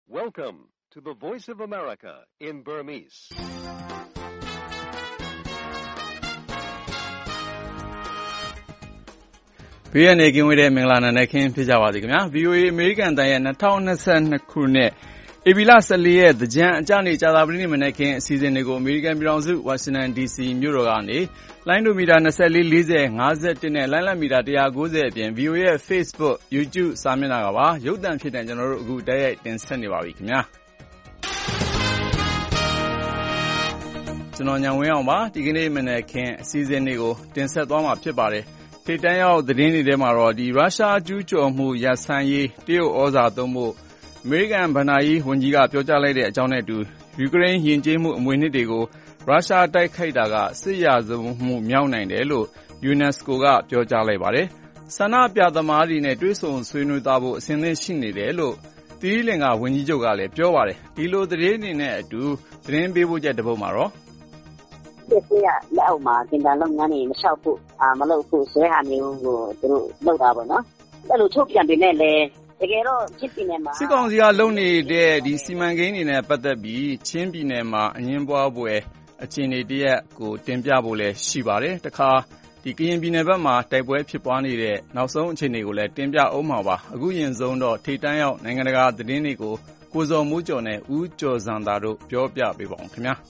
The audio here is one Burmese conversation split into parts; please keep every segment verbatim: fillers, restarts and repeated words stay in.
Welcome to the Voice of America in Burmese. ။ဘေးရနေကင်းဝေးတဲ့မင်္ဂလာနံနက်ခင်းဖြစ်ကြပါစေခင်ဗျာ။ ဗွီအိုအေ အမေရိကန်အသံရဲ့၂၀၂၂ခုနှစ်ဧပြီလ၁၄ရက်သင်္ကြန်အကျနေ့ကြာသပတေးနေ့မနက်ခင်းအစီအစဉ်တွေကိုအမေရိကန်ပြည်ထောင်စုဝါရှင်တန်ဒီစီမြို့တော်ကနေလိုင်းဒိုမီတာ၂၄ ၄၀ ၅၁နဲ့လိုင်းလံမီတာ၁၉၀အပြင် ဗွီအိုအေရဲ့ Facebook YouTube စာမျက်နှာကပါရုပ်သံဖြစ်တဲ့ကျွန်တော်တို့အခုတိုက်ရိုက်တင်ဆက်နေပါပြီခင်ဗျာ။ကျွန်တော်ညံဝင်းအောင်ပါဒီကနေ့မနက်ခင်းအစီအစဉ်တွေကိုတင်ဆက်သွားမှာဖြစ်ပါတယ်။ထိပ်တန်းရောက်သတင်းတွေထဲမှာတော့ဒီရုရှားကျူးကျော်မှုရပ်ဆိုင်းရေးတရုတ်ဩဇာသုံးဖို့အမေရိကန်ဗဏ္ဍာရေးဝန်ကြီးကပြောကြားလိုက်တဲ့အကြောင်းနဲ့အတူယူကရိန်းယဉ်ကျေးမှုအမွေအနှစ်တွေကိုရုရှားတိုက်ခိုက်တာကစစ်ရာဇဝတ်မှုမြောက်နိုင်တယ်လို့ UNESCO ကပြောကြားလိုက်ပါတယ်။ဆန္ဒပြသမားတွေနဲ့တွေ့ဆုံဆွေးနွေးသွားဖို့အစဉ်သင့်ရှိနေတယ်လို့သီရိလင်္ကာဝန်ကြီးချုပ်ကလည်းပြောပါတယ်။ဒီလိုသတင်းတွေနဲ့အတူသတင်းပေးပို့ချက်တစ်ပုဒ်မှာတော့စစ်စစ်ရလက်အောက်မှာတင်တာလုပ်ငန်းတွေမလျှောက်ဖို့အာမလုပ်ဖို့ဆွဲဟာမျိုးကိုသူတို့လုပ်တာပေါ့နော်အဲ့လိုချုပ်ပြန်ပြီးနဲ့လေတကယ်တော့ချင်းပြည်နယ်မှာစစ်ကောင်စီကလုပ်နေတဲ့ဒီစီမံကိန်းတွေနဲ့ပတ်သက်ပြီးချင်းပြည်နယ်မှာအငင်းပွားပွဲအခြေအနေတရက်ကိုတင်ပြဖို့လည်းရှိပါတယ်တခါဒီကရင်ပြည်နယ်ဘက်မှာတိုက်ပွဲဖြစ်ပွားနေတဲ့နောက်ဆုံးအခြေအနေကိုလည်းတင်ပြအောင်ပါပါအခုရင်ဆုံးတော့ထိပ်တန်းရောက်နိုင်ငံတကာသတင်းတွေကိုကိုဇော်မိုးကျော်နဲ့ဦးကျော်စံသာတို့ပြောပြပေးပါအောင်ခင်ဗျာ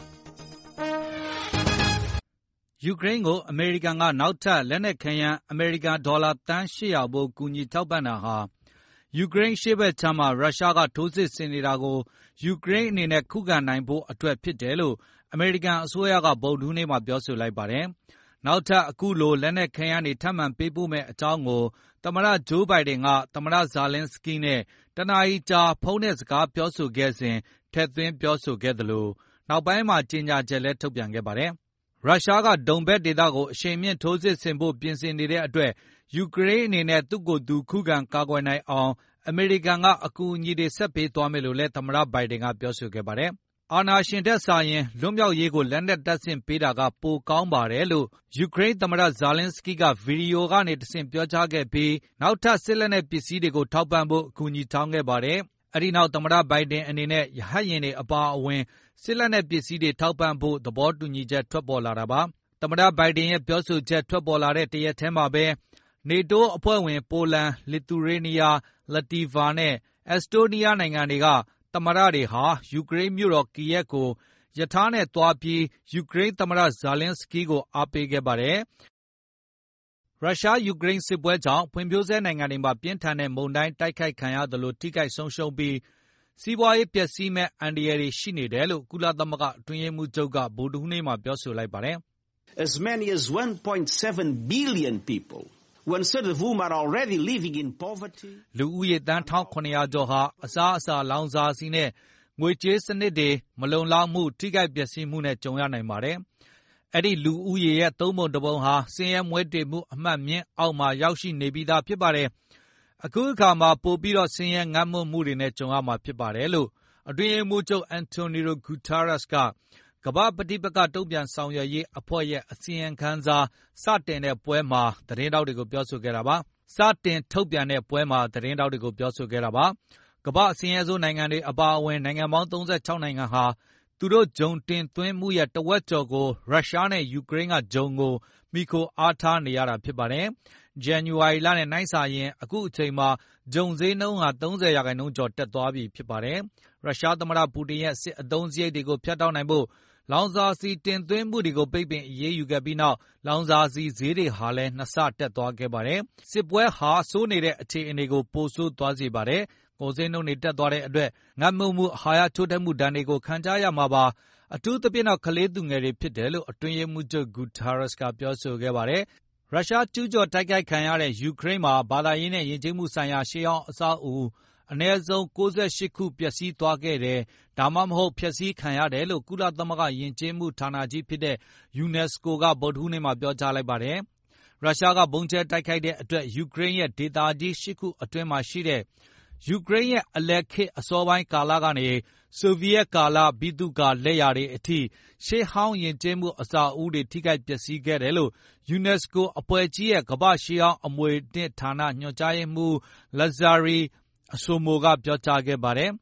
ယူကရိန်းကိုအမေရိကန်ကနောက်ထပ်လက်နက်ခဲယမ်းအမေရိကန်ဒေါ်လာသန်း၈၀၀ဖို့ကူညီထောက်ပံ့တာဟာယူကရိန်းရှေ့ဘက်ခြမ်းမှာရုရှားကထိုးစစ်ဆင်နေတာကိုယူကရိန်းအနေနဲ့ခုခံနိုင်ဖို့အတွက်ဖြစ်တယ်လို့အမေရိကန်အစိုးရကဗုဒ္ဓဟူးနေ့မှာပြောဆိုလိုက်ပါတယ်။နောက်ထပ်အခုလိုလက်နက်ခဲယမ်းတွေထပ်မံပေးပို့မယ့်အကြောင်းကိုသမ္မတဂျိုးဘိုင်ဒန်ကသမ္မတဇာလင်းစကီးနဲ့တနာရီကြာဖုန်းနဲ့စကားပြောဆိုခဲ့စဉ်ထည့်သွင်းပြောဆိုခဲ့သလိုနောက်ပိုင်းမှာကြေညာချက်လည်းထုတ်ပြန်ခဲ့ပါတယ်။ရုရှားကဒုံဘက်ဒေသကိုအရှိန်မြင့်ထိုးစစ်ဆင်ဖို့ပြင်ဆင်နေတဲ့အတွက်ယူကရိန်းအနေနဲ့သူ့ကိုယ်သူခုခံကာကွယ်နိုင်အောင်အမေရိကန်ကအကူအညီတွေဆက်ပေးသွားမယ်လို့လည်းသမ္မတဘိုင်ဒန်ကပြောဆိုခဲ့ပါတယ်။အာဏာရှင်တက်စာရင်လွတ်မြောက်ရေးကိုလက်နက်တပ်ဆင်ပေးတာကပိုကောင်းပါတယ်လို့ယူကရိန်းသမ္မတဇာလင်းစကီးကဗီဒီယိုကနေတဆင့်ပြောကြားခဲ့ပြီးနောက်ထပ်စစ်လက်နက်ပစ္စည်းတွေကိုထောက်ပံ့ဖို့အကူအညီတောင်းခဲ့ပါတယ်။အဲဒီနောက်သမ္မတဘိုင်ဒန်အနေနဲ့ရဟတ်ယာဉ်တွေအပါအဝင်စစ်လက်နက်ပစ္စည်းတွေထောက်ပံ့ဖို့သဘောတူညီချက်ထွက်ပေါ်လာတာပါ။သမ္မတဘိုင်ဒန်ရဲ့ပြောဆိုချက်ထွက်ပေါ်လာတဲ့တရက်ထဲမှာပဲနေတိုးအဖွဲ့ဝင်ပိုလန်လစ်သူရေးနီးယားလက်တီဗာနဲ့အက်စတိုးနီးယားနိုင်ငံတွေကသမ္မတတွေဟာယူကရိန်းမြို့တော်ကီယက်ကိုရထားနဲ့သွားပြီးယူကရိန်းသမ္မတဇာလင်းစကီးကိုအားပေးခဲ့ပါတယ်။ရုရှားယူကရိန်းစစ်ပွဲကြောင့်ဖွံ့ဖြိုးဆဲနိုင်ငံတွေမှာပြင်းထန်တဲ့မုန်တိုင်းတိုက်ခိုက်ခံရသလိုထိခိုက်ဆုံးရှုံးပြီးစီးပွားရေးပျက်စီးမဲ့အန္တရာယ်တွေရှိနေတယ်လို့ကုလသမဂ္ဂအတွင်းရေးမှူးချုပ်ကဗုဒ္ဓဟူးနေ့မှာပြောဆိုလိုက်ပါတယ်။ As many as one point seven billion people, one third of whom are already living in poverty. လူဦးရေသန်းတစ်ထောင်ခုနှစ်ရာကျော်ဟာအစားအစာလောင်စာဆီနဲ့ငွေကြေးစနစ်တွေမလုံလောက်မှုထိခိုက်ပျက်စီးမှုနဲ့ကြုံရနိုင်ပါတယ်။အဲ့ဒီလူဦးရေရဲ့သုံးပုံတစ်ပုံဟာဆင်းရဲမွဲတေမှုအမှတ်မြင့်အောက်မှာရောက်ရှိနေပြီးသားဖြစ်ပါတယ်။အခုအခါမှာပိုပြီးတော့ဆင်းရဲငတ်မွတ်မှုတွေနဲ့ကြုံရမှာဖြစ်ပါတယ်လို့အတွင်းရေးမှူးချုပ်အန်တိုနီယိုဂူတာရက်စ်ကကမ္ဘာပဋိပက္ခတုံ့ပြန်ဆောင်ရွက်ရေးအဖွဲ့ရဲ့အစီရင်ခံစာစတင်တဲ့ပွဲမှာသတင်းတောက်တွေကိုပြောဆိုခဲ့တာပါစတင်ထုတ်ပြန်တဲ့ပွဲမှာသတင်းတောက်တွေကိုပြောဆိုခဲ့တာပါကမ္ဘာအစီရင်ဆုံးနိုင်ငံတွေအပါအဝင်နိုင်ငံပေါင်းသုံးဆယ့်ခြောက်နိုင်ငံဟာသူတို့ဂျုံတင်သွင်းမှုရဲ့တဝက်ကျော်ကိုရုရှားနဲ့ယူကရိန်းကဂျုံကိုမိခိုအားထားနေရတာဖြစ်ပါတယ်ဇန်နဝါရီလနဲ့နှိုင်းစာရင်အခုအချိန်မှာဂျုံဈေးနှုန်းဟာသုံးဆယ်ရာခိုင်နှုန်းကျော်တက်သွားပြီဖြစ်ပါတယ်ရုရှားသမ္မတပူတင်ရဲ့စစ်အုံစရိတ်တွေကိုဖျက်တောက်နိုင်ဖို့လောင်စာဆီတင်သွင်းမှုတွေကိုပိတ်ပင်အရေးယူခဲ့ပြီးနောက်လောင်စာဆီဈေးတွေဟာလည်းနှစ်ဆတက်သွားခဲ့ပါတယ်။စစ်ပွဲဟာဆိုးနေတဲ့အခြေအနေကိုပိုဆိုးသွားစေပါတယ်။ကုန်စည်နှုန်းတွေတက်သွားတဲ့အတွက်ငတ်မွတ်မှုအာဟာရချို့တဲ့မှုဒဏ်တွေကိုခံကြရမှာပါ။အထူးသဖြင့်တော့ကလေးသူငယ်တွေဖြစ်တယ်လို့အတွင်းရေးမှူးချုပ်ဂူတာရက်စ်ကပြောဆိုခဲ့ပါတယ်။ရုရှားကျူးကျော်တိုက်ခိုက်ခံရတဲ့ယူကရိန်းမှာဘာသာရေးနဲ့ယဉ်ကျေးမှုဆိုင်ရာရှေးဟောင်းအဆောက်အဦအနည်းဆုံးကိုးဆယ်ရှစ်ခုပျက်စီးသွားခဲ့တယ်ဒါမှမဟုတ်ဖျက်ဆီးခံရတယ်လို့ကုလသမဂ္ဂယဉ်ကျေးမှုဌာနကြီးဖြစ်တဲ့ UNESCO ကဗုဒ္ဓဟူးနေ့မှာပြောကြားလိုက်ပါတယ်။ရုရှားကဘုံကျဲတိုက်ခိုက်တဲ့အတွက်ယူကရိန်းရဲ့ဒေသကြီးရှစ်ခုအတွင်းမှာရှိတဲ့ယူကရိန်းရဲ့အလယ်ခေတ်အစောပိုင်းကာလကနေဆိုဗီယက်ကာလဗိသုကာလက်ရာတွေအထိရှေးဟောင်းယဉ်ကျေးမှုအဆောက်အဦတွေထိခိုက်ပျက်စီးခဲ့တယ်လို့ UNESCO အဖွဲ့ကြီးရဲ့ကမ္ဘာ့ရှေးဟောင်းအမွေအနှစ်ဌာနညွှန်ကြားရေးမှူး Lazare အဆိုမိုကပြောကြားခဲ့ပါတယ်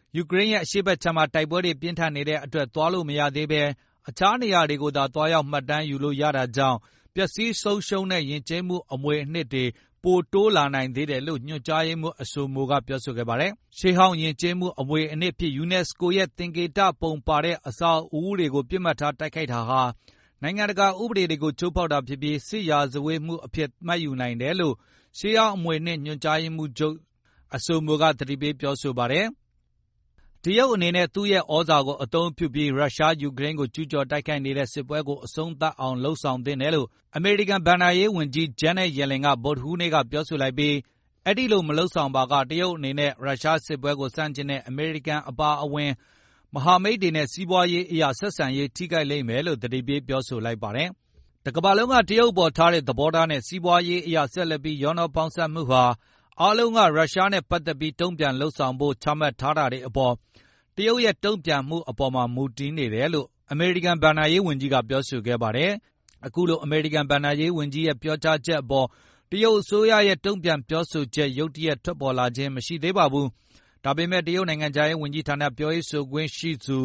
ယူကရိန်းရဲ့အရှေ့ဘက်ခြမ်းမှာတိုက်ပွဲတွေပြင်းထန်နေတဲ့အတွက်သွားလို့မရသေးပဲအခြားနေရာတွေကိုသာသွားရောက်မှတ်တမ်းယူလို့ရတာကြောင့်ပျက်စီးဆုံးရှုံးတဲ့ယဉ်ကျေးမှုအမွေအနှစ်တွေပိုတိုးလာနိုင်သေးတယ်လို့ညွှန်ကြားရေးမှူးအဆိုမိုကပြောဆိုခဲ့ပါတယ်။ရှေးဟောင်းယဉ်ကျေးမှုအမွေအနှစ်ဖြစ်ယူနက်စကိုရဲ့သင်္ကေတပုံပါတဲ့အဆောက်အဦတွေကိုပြစ်မှတ်ထားတိုက်ခိုက်တာဟာနိုင်ငံတကာဥပဒေတွေကိုချိုးဖောက်တာဖြစ်ပြီးစစ်ရာဇဝတ်မှုအဖြစ်မှတ်ယူနိုင်တယ်လို့ရှေးဟောင်းအမွေအနှစ်ညွှန်ကြားရေးမှူးချုပ်အဆိုမိုကသတိပေးပြောဆိုပါတယ်။တရုတ်အနေနဲ့သူ့ရဲ့ဩဇာကိုအသုံးပြုပြီးရုရှားယူကရိန်းကိုကျူးကျော်တိုက်ခိုက်နေတဲ့စစ်ပွဲကိုအဆုံးသတ်အောင်လှုံ့ဆော်သင့်တယ်လို့အမေရိကန်ဘဏ္ဍာရေးဝန်ကြီးဂျန်နယ်ယယ်လင်ကဗုဒ္ဓဟူးနေ့ကပြောဆိုလိုက်ပြီးအဲ့ဒီလိုမလှုံ့ဆော်ပါကတရုတ်အနေနဲ့ရုရှားစစ်ပွဲကိုစန့်ကျင်တဲ့အမေရိကန်အပါအဝင်မဟာမိတ်တွေနဲ့စီးပွားရေးအရာဆက်ဆံရေးထိခိုက်လိမ့်မယ်လို့သတိပေးပြောဆိုလိုက်ပါတယ်။တကမ္ဘာလုံးကတရုတ်ပေါ်ထားတဲ့သဘောထားနဲ့စီးပွားရေးအရာဆက်လက်ပြီးရောနှောပေါင်းစပ်မှုဟာအားလုံးကရုရှားနဲ့ပတ်သက်ပြီးတုံ့ပြန်လှုံ့ဆော်ဖို့ချမှတ်ထားတာတွေအပေါ်တရုတ်ရဲ့တုံ့ပြန်မှုအပေါ်မှာမူတည်နေတယ်လို့အမေရိကန်ဘဏ္ဍာရေးဝန်ကြီးကပြောဆိုခဲ့ပါတယ်။အခုလိုအမေရိကန်ဘဏ္ဍာရေးဝန်ကြီးရဲ့ပြောကြားချက်အပေါ်တရုတ်အစိုးရရဲ့တုံ့ပြန်ပြောဆိုချက်ရုတ်တရက်ထွက်ပေါ်လာခြင်းမရှိသေးပါဘူး။ဒါပေမဲ့တရုတ်နိုင်ငံခြားရေးဝန်ကြီးဌာနပြောရေးဆိုခွင့်ရှိသူ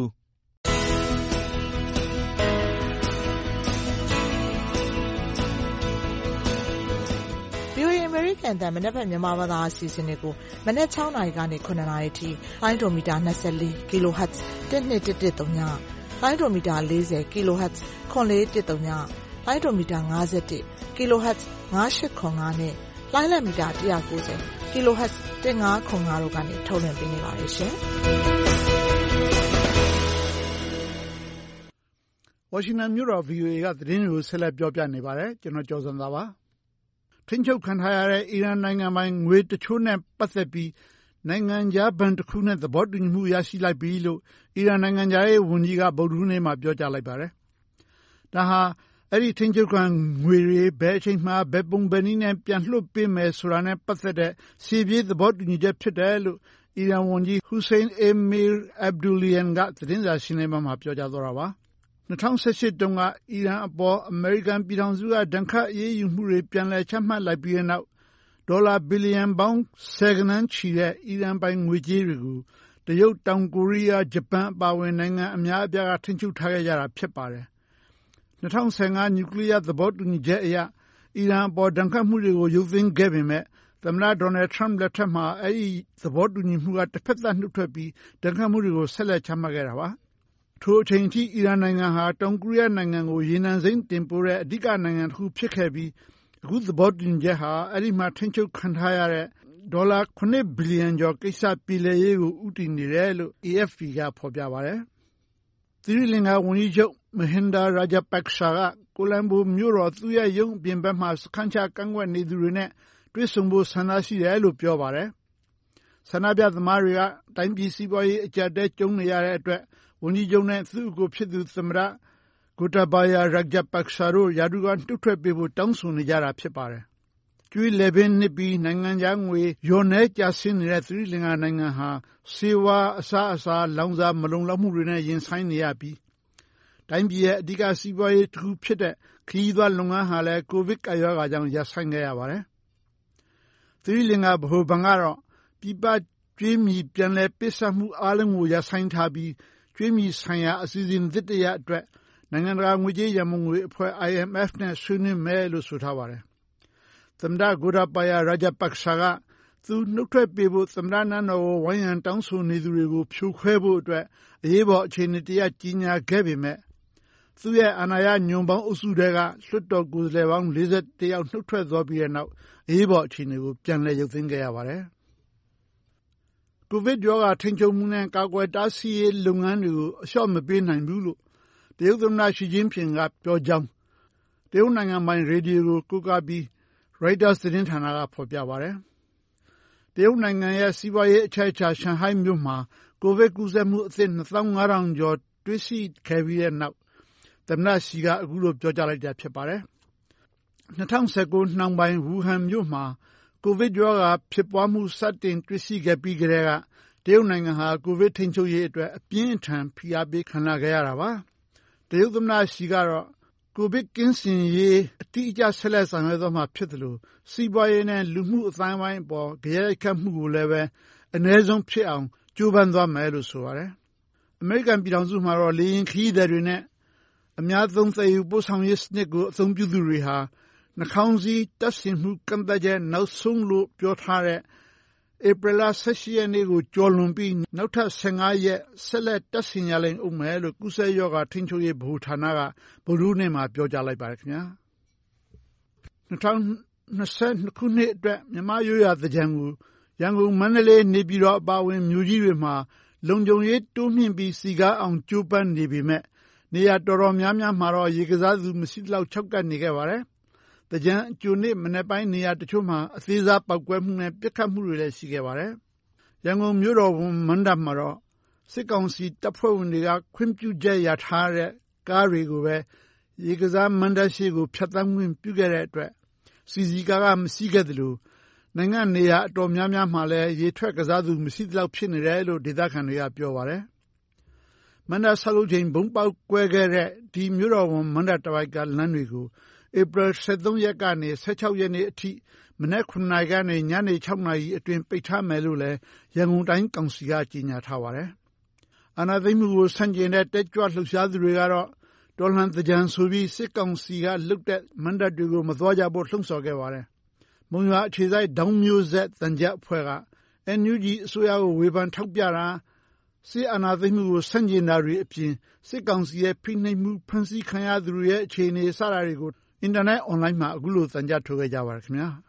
အမေရိကန်တန်မနက်ဖြန်မြန်မာဘာသာအစီအစဉ်တွေကိုမနက်၆နာရီကနေ၇နာရီထိလိုင်းဒိုမီတာ၂၄ kilohertz တစ်နှစ်တစ်တစ်သုံးညလိုင်းဒိုမီတာ၄၀ kilohertz ခွန်လေးတစ်သုံးညလိုင်းဒိုမီတာ၅၁ kilohertz ၅၈ခွန်၅နဲ့လိုင်းလက်မီတာ၁၉၀ kilohertz ၁၅ခွန်၅တို့ကနေထုတ်လွှင့်ပေးနေပါတယ်ရှင်။ဝါရှင်တန်မြို့တော် ဗွီအိုအေ ကသတင်းတွေကိုဆက်လက်ပြောပြနေပါတယ်။ကျွန်တော်ကျော်စံသာပါ။ထိန်းချုပ်ခံထားရတဲ့အီရန်နိုင်ငံပိုင်ငွေတချို့နဲ့ပတ်သက်ပြီးနိုင်ငံခြားဘဏ်တစ်ခုနဲ့သဘောတူညီမှုရရှိလိုက်ပြီလို့အီရန်နိုင်ငံခြားရေးဝန်ကြီးကဗုဒ္ဓဟူးနေ့မှာပြောကြားလိုက်ပါတယ်။ဒါဟာအဲ့ဒီထိန်းချုပ်ခံငွေတွေဘယ်အချိန်မှဘယ်ပုံဘယ်နည်းနဲ့ပြန်လွှတ်ပေးမယ်ဆိုတာနဲ့ပတ်သက်တဲ့စီပြေးသဘောတူညီချက်ဖြစ်တယ်လို့အီရန်ဝန်ကြီးဟူစိန်အမီအဗ်ဒူလီယန်ကသတင်းစာရှင်းလင်းပွဲမှာပြောကြားသွားတာပါ။၂၀၁၈တုန်းကအီရန်အပေါ်အမေရိကန်ပြည်ထောင်စုကဒဏ်ခတ်အရေးယူမှုတွေပြန်လည်ချမှတ်လိုက်ပြီးတဲ့နောက်ဒေါ်လာဘီလီယံပေါင်းဆယ်ဂဏန်းချီတဲ့အီရန်ပိုင်ငွေကြေးတွေကိုတရုတ်တောင်ကိုရီးယားဂျပန်အပါအဝင်နိုင်ငံအများအပြားကထိန်းချုပ်ထားခဲ့ကြတာဖြစ်ပါတယ်။၂၀၁၅နျူကလီးယားသဘောတူညီချက်အရအီရန်အပေါ်ဒဏ်ခတ်မှုတွေကိုရုပ်သိမ်းခဲ့ပေမဲ့သမ္မတဒေါ်နယ်ထရမ့်လက်ထက်မှာအဲ့ဒီသဘောတူညီမှုကတစ်ဖက်သတ်နှုတ်ထွက်ပြီးဒဏ်ခတ်မှုတွေကိုဆက်လက်ချမှတ်ခဲ့တာပါ။ထိုအချိန်ထိအီရန်နိုင်ငံဟာတောင်ကိုရီးယားနိုင်ငံကိုရေနံစိမ်းတင်ပို့တဲ့အဓိကနိုင်ငံတစ်ခုဖြစ်ခဲ့ပြီးအခုသဘောတူညီချက်ဟာအဲ့ဒီမှာထိန်းချုပ်ခံထားရတဲ့ဒေါ်လာ၇ဘီလီယံကျော်ကိစ္စပြည်လည်ရေးကိုဦးတည်နေတယ်လို့ အေအက်ဖ်ပီ ကဖော်ပြပါတယ်။သီရိလင်္ကာဝန်ကြီးချုပ်မဟင်ဒါရာဂျပက်ရှာကကိုလံဘိုမြို့တော်သူ့ရဲ့ရုံးအပြင်ဘက်မှာစခန်းချကန့်ကွက်နေသူတွေနဲ့တွေ့ဆုံဖို့ဆန္ဒရှိတယ်လို့ပြောပါတယ်။ဆန္ဒပြသမားတွေကတိုင်းပြည်စီးပွားရေးအကျပ်အတည်းကြုံနေရတဲ့အတွက်ဝန်ကြီးချုပ်နဲ့သူ့ကိုဖြစ်သူသမ္မတဂိုတာဘာယာရာဂျပက်ရှာတို့ရာထူးကနှုတ်ထွက်ပေးဖို့တောင်းဆိုနေကြတာဖြစ်ပါတယ်။ကျွေးလည်ပင်းနစ်ပြီးနိုင်ငံခြားငွေလျော်နှဲကျဆင်းနေတဲ့သီရိလင်္ကာနိုင်ငံဟာဆေးဝါးအစားအစာလောင်စာမလုံလောက်မှုတွေနဲ့ရင်ဆိုင်နေရပြီးတိုင်းပြည်ရဲ့အဓိကစီးပွားရေးတစ်ခုဖြစ်တဲ့ခရီးသွားလုပ်ငန်းဟာလည်းကိုဗစ်ကပ်ရောဂါကြောင့်ရပ်ဆိုင်းခဲ့ရပါတယ်။သီရိလင်္ကာဗဟိုဘဏ်ကတော့ပြည်ပကျွေးမြီပြန်လည်ပေးဆပ်မှုအားလုံးကိုရပ်ဆိုင်းထားပြီးကျွေးမြီဆိုင်ရာအစီအစဉ်သစ်တရပ်အတွက်နိုင်ငံတကာငွေကြေးရန်ပုံငွေအဖွဲ့ အိုင်အမ်အက်ဖ် နဲ့ဆွေးနွေးမယ်လို့ဆိုထားပါတယ်။သမ္မတဂိုတာဘာယာရာဂျပက်ရှာကသူနှုတ်ထွက်ပေးဖို့သမ္မတနန်းတော်ကိုဝိုင်းရံတောင်းဆိုနေသူတွေကိုဖြိုခွဲဖို့အတွက်အရေးပေါ်အခြေအနေတရပ်ကြီးညာခဲ့ပေမဲ့သူ့ရဲ့အာဏာရညွန့်ပေါင်းအုပ်စုတွေကလွှတ်တော်ကိုယ်စားလှယ်ပေါင်း၄၁ယောက်နှုတ်ထွက်သွားပြီးတဲ့နောက်အရေးပေါ်အခြေအနေကိုပြန်လည်ရုပ်သိမ်းခဲ့ရပါတယ်။ကိုဗစ်ရောဂါထိန်းချုပ်မှုနဲ့ကာကွယ်တားဆီးရေးလုပ်ငန်းတွေကိုအလျှော့မပေးနိုင်ဘူးလို့တရုတ်သမ္မတရှီကျင်းဖျင်ကပြောကြောင်းတရုတ်နိုင်ငံပိုင်ရေဒီယိုကိုကိုးကားပြီးရိုက်တာသတင်းဌာနကဖော်ပြပါတယ်။တရုတ်နိုင်ငံရဲ့စီးပွားရေးအချက်အချာရှန်ဟိုင်းမြို့မှာကိုဗစ်ကူးစက်မှုအသစ်၂သောင်း၅ထောင်ကျော်တွေ့ရှိခဲ့ပြီးတဲ့နောက်သမ္မတရှီကအခုလိုပြောကြားလိုက်တာဖြစ်ပါတယ်။၂၀၁၉နှောင်းပိုင်းဝူဟန်မြို့မှာကိုဗစ်ရောဂါဖြစ်ပွားမှုစတင်တွေ့ရှိခဲ့ပြီးကတည်းကတရုတ်နိုင်ငံဟာကိုဗစ်ထိန်းချုပ်ရေးအတွက်အပြင်းအထန်ဖိအားပေးခံလာခဲ့ရတာပါ။တရုတ်သမ္မတရှီကတော့ကိုဗစ်ကင်းစင်ရေးအတိအကျဆက်လက်ဆောင်ရွက်သွားမှာဖြစ်တယ်လို့စီးပွားရေးနဲ့လူမှုအသိုင်းအဝိုင်းအပေါ်ဂယက်ရိုက်ခတ်မှုကိုလည်းပဲအနည်းဆုံးဖြစ်အောင်ကြိုးပမ်းသွားမယ်လို့ဆိုပါတယ်။အမေရိကန်ပြည်ထောင်စုမှာတော့လေယာဉ်ခရီးသည်တွေနဲ့အများသုံးသယ်ယူပို့ဆောင်ရေးစနစ်ကိုအသုံးပြုသူတွေဟာနှာခေါင်းစည်းတပ်ဆင်မှုကန့်သတ်ချက်နောက်ဆုံးလို့ပြောထားတဲ့ဧပြီလ၁၈ရက်နေ့ကိုကျော်လွန်ပြီးနောက်ထပ်၁၅ရက်ဆက်လက်တပ်ဆင်ရလိမ့်ဦးမယ်လို့ကူးစက်ရောဂါထိန်းချုပ်ရေးဗဟိုဌာနကဗုဒ္ဓဟူးနေ့မှာပြောကြားလိုက်ပါတယ်ခင်ဗျာ။၂၀၂၂ခုနှစ်အတွက်မြန်မာရိုးရာသင်္ကြန်ကိုရန်ကုန်မန္တလေးနေပြည်တော်အပါအဝင်မြို့ကြီးတွေမှာလုံခြုံရေးတိုးမြှင့်ပြီးစီကားအောင်ကြိုးပမ်းနေပေမဲ့နေရာတော်တော်များများမှာတော့ရေကစားသူမရှိသလောက်ခြောက်ကပ်နေခဲ့ပါတယ်။သင်္ကြန်အကြိုနေ့မနက်ပိုင်းနေရာတချို့မှာအသေးစားပေါက်ကွဲမှုနဲ့ပစ်ခတ်မှုတွေလည်းရှိခဲ့ပါတယ်။ရန်ကုန်မြို့တော်ဝန်မဏ္ဍပ်မှာတော့စစ်ကောင်စီတပ်ဖွဲ့ဝင်တွေကခွင့်ပြုချက်ရထားတဲ့ကားတွေကိုပဲရေကစားမဏ္ဍပ်ရှိကိုဖြတ်သန်းခွင့်ပြုခဲ့တဲ့အတွက်စီစီကားကမရှိခဲ့သလိုနိုင်ငံနေရာအတော်များများမှာလည်းရေထွက်ကစားသူမရှိသလောက်ဖြစ်နေတယ်လို့ဒေသခံတွေကပြောပါတယ်။မန္တဆောက်လုပ်ချိန်ဘုံပေါက်ကွဲခဲ့တဲ့ဒီမြို့တော်ဝန်မန္တတဝိုက်ကလမ်းတွေကိုဧပြီ၁၃ရက်ကနေ၁၆ရက်နေ့အထိမနက်ခုနှစ်နာရီကနေညနေ၆နာရီအတွင်းပိတ်ထားမယ်လို့လည်းရန်ကုန်တိုင်းကောင်စီကကြေညာထားပါတယ်။အာဏာသိမ်းမှုကိုဆန့်ကျင်တဲ့တက်ကြွလှုပ်ရှားသူတွေကတော့တော်လှန်သင်္ကြန်ဆိုပြီးစစ်ကောင်စီကလုပ်တဲ့မန္တတွေကိုမသွားကြဖို့လှုံ့ဆော်ခဲ့ပါတယ်။မုံရွာအခြေစိုက်ဒေါင်းမျိုးဆက်သံချပ်အဖွဲ့က အန်ယူဂျီ အစိုးရကိုဝေဖန်ထောက်ပြတာစစ်အာဏာသိမ်းမှုကိုဆန့်ကျင်တာတွေအပြင်စစ်ကောင်စီရဲ့ဖိနှိပ်မှုဖန်ဆီးခံရသူတွေရဲ့အခြေအနေစတာတွေကိုအင်တာနက်အွန်လိုင်းမှာအခုလိုသံချပ်ထိုးခဲ့ကြပါတယ်ခင်ဗျာ။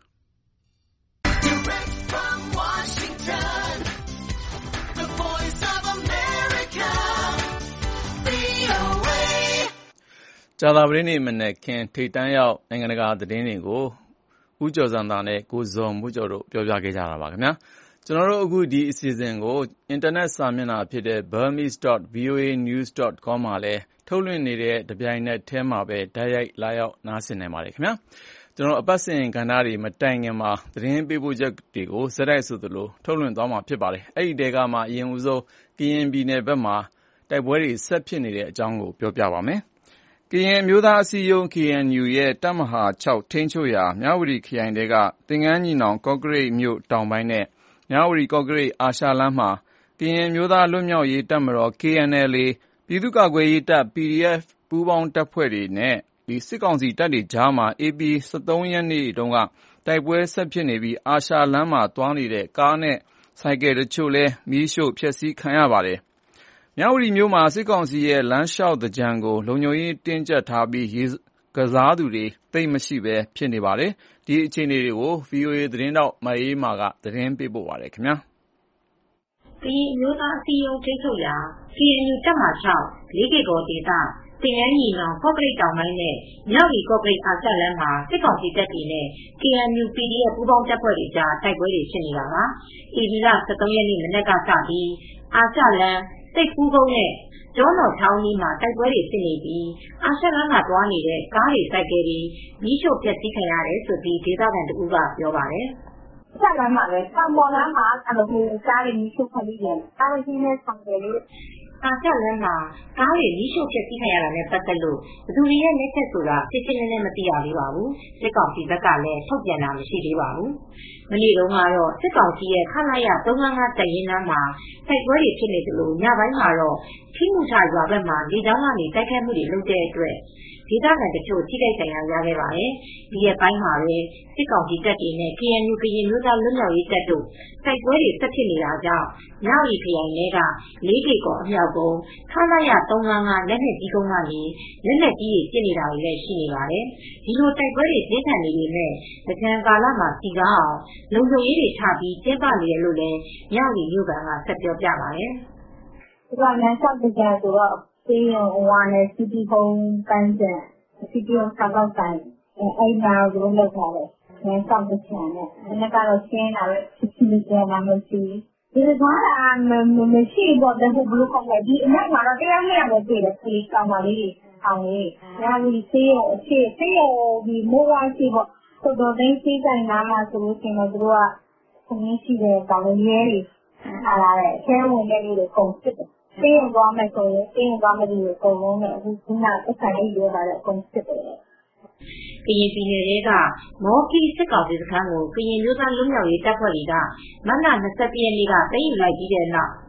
ကြာသပတေးနေ့မနက်ခင်းထိပ်တန်းရောက်နိုင်ငံတကာသတင်းတွေကိုဦးကျော်ဇံသာနဲ့ကိုဇော်မိုးကျော်တို့ပြောပြခဲ့ကြတာပါခင်ဗျာ။ကျွန်တော်တို့အခုဒီအစီအစဉ်ကိုအင်တာနက်စာမျက်နှာဖြစ်တဲ့ burmese dot v o a news dot com မှာလည်းထုတ်လွှင့်နေတဲ့တပြိုင်နက်တည်းမှာပဲတိုက်ရိုက်လာရောက်နားဆင်နိုင်ပါတယ်ခင်ဗျာ။ကျွန်တော်အပတ်စဉ်ကဏ္ဍတွေမတိုင်ခင်မှာသတင်းပေးပို့ချက်တွေကိုစက်တိုက်ဆိုသလိုထုတ်လွှင့်သွားမှာဖြစ်ပါတယ်။အဲ့ဒီတဲကမှအရင်ဦးဆုံးကရင်ပြည်နယ်ဘက်မှာတိုက်ပွဲတွေဆက်ဖြစ်နေတဲ့အကြောင်းကိုပြောပြပါမယ်။ကရင်အမျိုးသားအစည်းအရုံး K N U ရဲ့တပ်မဟာ၆ထိန်းချုပ်ရာမြဝတီခရိုင်တဲကသင်္ကန်းညီနောင်ကော့ကရိတ်မြို့တောင်ပိုင်းနဲ့မြဝတီကော့ကရိတ်အာရှလမ်းမှာကရင်အမျိုးသားလွတ်မြောက်ရေးတပ်မတော် K N L A ပြည်သူ့ကာကွယ်ရေးတပ် P D F ပူးပေါင်းတပ်ဖွဲ့တွေနဲ့ဒီစစ်ကောင်စီတပ်တွေကြားမှာဧပြီ၁၃ရက်နေ့တုန်းကတိုက်ပွဲဆက်ဖြစ်နေပြီးအာရှလမ်းမှာသွားနေတဲ့ကားနဲ့ဆိုင်ကယ်တချို့လည်းမီးရှို့ဖျက်ဆီးခံရပါတယ်။မြဝတီမြို့မှာစစ်ကောင်စီရဲ့လမ်းလျှောက်သင်္ကြန်ကိုလုံခြုံရေးတင်းကျပ်ထားပြီးရေကစားသူတွေသိပ်မရှိပဲဖြစ်နေပါတယ်။ဒီအခြေအနေတွေကို ဗွီအိုအေ သတင်းထောက်မအေးမာကသတင်းပေးပို့ထားပါတယ်ခင်ဗျာ။ကရင်အမျိုးသားအစည်းအရုံးထိန်းချုပ်ရာ K N U တပ်မဟာ၆လေးကေကော်ဒေသသင်္ကန်းညီနောင်ကော့ကရိတ်တောင်ပိုင်းနဲ့မြဝတီကော့ကရိတ်အာရှလမ်းမှာစစ်ကောင်စီတပ်တွေနဲ့ K N U P D F ပူးပေါင်းတပ်ဖွဲ့တွေကြားတိုက်ပွဲတွေဖြစ်နေတာပါ။ဧပြီလ၁၃ရက်နေ့မနက်ကစပြီးအာရှလမ်းစိတ်ကူးကုန်းနဲ့ကျောင်းတော်ချောင်းကြီးမှာတိုက်ပွဲတွေဖြစ်နေပြီးအာရှလမ်းကသွားနေတဲ့ကားတွေဆိုင်ကယ်တွေမီးရှို့ဖျက်ဆီးခံရတယ်ဆိုပြီးဒေသခံတဦးကပြောပါတယ်။အာရှလမ်းမှာပဲတောင်ပေါ်လမ်းမှာအဲ့လိုကားတွေမီးရှို့ဖျက်ဆီးတယ်။ကားကြီးနဲ့ဆိုင်ကယ်တွေအာရှလမ်းမှာကားတွေမီးရှို့ဖျက်ဆီးခံရတာနဲ့ပတ်သက်လို့ဘယ်သူတွေရဲ့လက်ချက်ဆိုတာသိချင်းနဲ့မသိရသေးပါဘူး။စစ်ကောင်စီဘက်ကလည်းထုတ်ပြန်တာမရှိသေးပါဘူး။မနေ့တုန်းကတော့စစ်ကောင်စီရဲ့ခလာရ၃၅၅တပ်ရင်းနှမ်းမှာတိုက်ပွဲတွေဖြစ်နေသလိုညပိုင်းမှာတော့ခိမှုချရွာဘက်မှာလေကြောင်းကနေတိုက်ခိုက်မှုတွေလုပ်တဲ့အတွက်ဒေသခံတချို့ထိခိုက်ဒဏ်ရာရခဲ့ပါတယ်။ဒီရက်ပိုင်းမှာပဲစစ်ကောင်စီတပ်တွေနဲ့ K N U ကရင်မျိုးသားလွတ်မြောက်ရေးတပ်တို့တိုက်ပွဲတွေဆက်ဖြစ်နေတာကြောင့်မြဝတီခရိုင်ထဲကလေးကေကော်အမြောက်ကုန်းခလာရ၃၅၅လက်နက်ကြီးကုန်းကနေလက်နက်ကြီးတွေကျစ်နေတာတွေလည်းရှိနေပါတယ်။ဒီလိုတိုက်ပွဲတွေပြင်းထန်နေပေမဲ့သင်္ကြန်ကာလမှာစီကားအောင်လုံခြုံရေးတွေချပြီးကျင်းပနေတယ်လို့လည်းမြဝတီမြို့ကန်ကဆက်ပြောပြပါတယ်။ဒီကနေ့ဆောက်တဲ့ကြဆိုတော့စေးရုံဝါနဲ့စီတီဟုံးပန်းကျန်စီတီဟုံးဆောက်တော့ဆိုင်အဲ့ဒါကိုလုပ်ထားတယ်။ငန်းဆောက်တဲ့ချန်နဲ့မနေ့ကတော့ရှင်းလာတော့စီတီကျန်လာလို့ရှိဒီကွာမရှိတော့တဲ့ဘလူးကောက်လိုက်ဒီအနောက်မှာတော့တရားမရပဲပြည်တယ်ဒီကောင်မလေးအောင်လေးညာဒီစေးရုံအခြေစေးရုံဒီမိုးဝါးရှိပေါ့တော်တော်သိစိတ်တိုင်းနားမှာဆိုလို့ရှိရင်တို့ကခင်းရှိတဲ့ကောင်လေးရဲတွေအားလာတဲ့ဆဲဝင်တဲ့လူတွေကုန်စစ်တယ်စေးရုံသွားမယ်ဆိုရင်စေးရုံသွားမယ်လူတွေအကုန်လုံးနဲ့အခုဒီနောက်အဆိုင်လေးရောလာတဲ့အကုန်စစ်တယ်ကရင်ပြည်နယ်ထဲကမော်ကီစစ်ကောင်စီစခန်းကိုကရင်မျိုးသားလွတ်မြောက်ရေးတပ်ဖွဲ့တွေကမတ်လ၂၁ရက်နေ့ကသိမ်းယူလိုက်ပြီးတဲ့နောက်